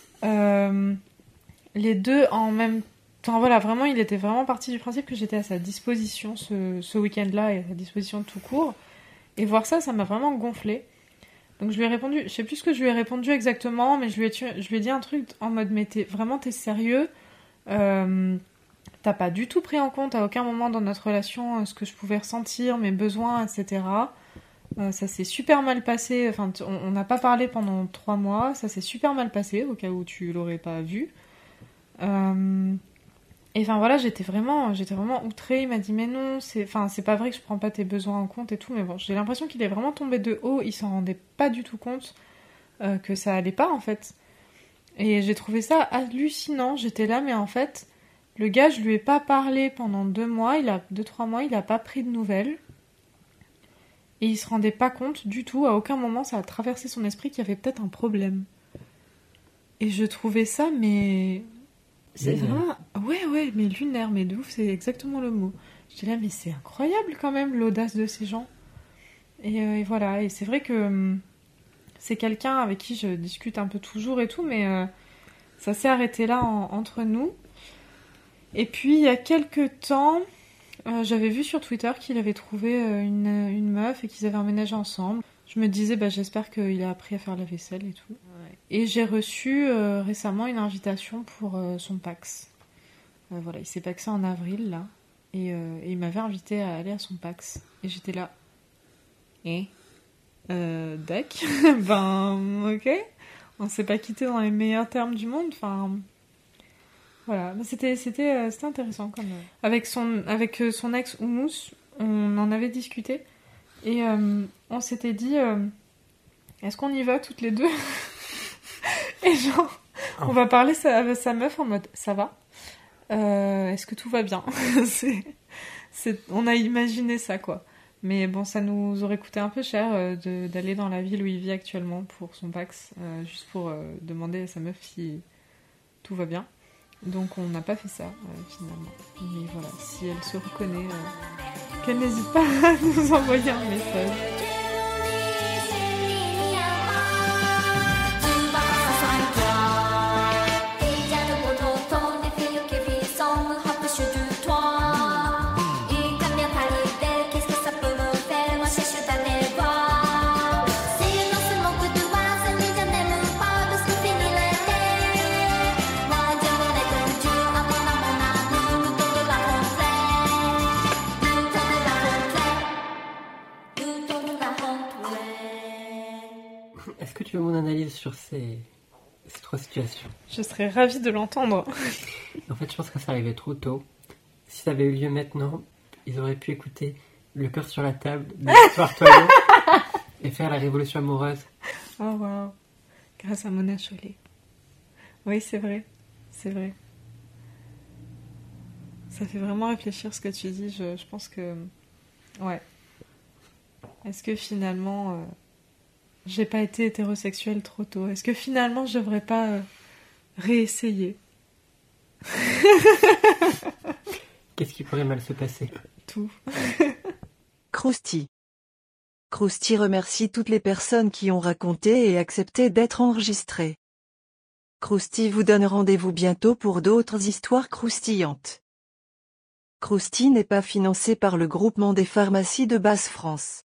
Les deux en même temps. Enfin voilà, vraiment, il était vraiment parti du principe que j'étais à sa disposition ce week-end-là et à sa disposition tout court. Et voir ça, ça m'a vraiment gonflé. Donc je lui ai répondu, je sais plus ce que je lui ai répondu exactement, mais je lui ai dit un truc en mode, mais t'es sérieux? T'as pas du tout pris en compte à aucun moment dans notre relation ce que je pouvais ressentir, mes besoins, etc. Ça s'est super mal passé, enfin on n'a pas parlé pendant 3 mois, ça s'est super mal passé au cas où tu l'aurais pas vu. Et enfin voilà, j'étais vraiment outrée. Il m'a dit mais non, c'est pas vrai que je prends pas tes besoins en compte et tout, mais bon, j'ai l'impression qu'il est vraiment tombé de haut, il s'en rendait pas du tout compte que ça allait pas en fait. Et j'ai trouvé ça hallucinant, j'étais là, mais en fait, le gars, je lui ai pas parlé pendant 2 mois, 2-3 mois, il a pas pris de nouvelles. Et il se rendait pas compte du tout, à aucun moment ça a traversé son esprit qu'il y avait peut-être un problème. Et je trouvais ça, mais... C'est vraiment... Ouais, mais lunaire, mais de ouf, c'est exactement le mot. J'étais là, mais c'est incroyable quand même, l'audace de ces gens. Et voilà, et c'est vrai que c'est quelqu'un avec qui je discute un peu toujours et tout, mais ça s'est arrêté là entre nous. Et puis, il y a quelques temps, j'avais vu sur Twitter qu'il avait trouvé une meuf et qu'ils avaient emménagé ensemble. Je me disais, j'espère qu'il a appris à faire la vaisselle et tout. Ouais. Et j'ai reçu récemment une invitation pour son PAX. Voilà, il s'est paxé en avril, là. Et il m'avait invité à aller à son PAX. Et j'étais là. Dac. Ok. On s'est pas quitté dans les meilleurs termes du monde. Enfin... Voilà, mais c'était intéressant quand même. Avec son ex Oumous, on en avait discuté et on s'était dit est-ce qu'on y va toutes les deux? Et genre on va parler à sa meuf en mode ça va, est-ce que tout va bien? On a imaginé ça quoi. Mais bon, ça nous aurait coûté un peu cher d'aller dans la ville où il vit actuellement pour son Pax, juste pour demander à sa meuf si tout va bien. Donc on n'a pas fait ça finalement. Mais voilà, si elle se reconnaît, qu'elle n'hésite pas à nous envoyer un message. Est-ce que tu veux mon analyse sur ces 3 situations? Je serais ravie de l'entendre. En fait, je pense que ça arrivait trop tôt. Si ça avait eu lieu maintenant, ils auraient pu écouter Le cœur sur la table de Victoire Toyon et faire la révolution amoureuse. Oh waouh, grâce à Mona Chollet. Oui, c'est vrai, c'est vrai. Ça fait vraiment réfléchir ce que tu dis. Je pense que... Ouais. Est-ce que finalement... j'ai pas été hétérosexuelle trop tôt. Est-ce que finalement je devrais pas réessayer? Qu'est-ce qui pourrait mal se passer? Tout. Krusty. Krusty remercie toutes les personnes qui ont raconté et accepté d'être enregistrées. Krusty vous donne rendez-vous bientôt pour d'autres histoires croustillantes. Krusty n'est pas financé par le groupement des pharmacies de Basse-France.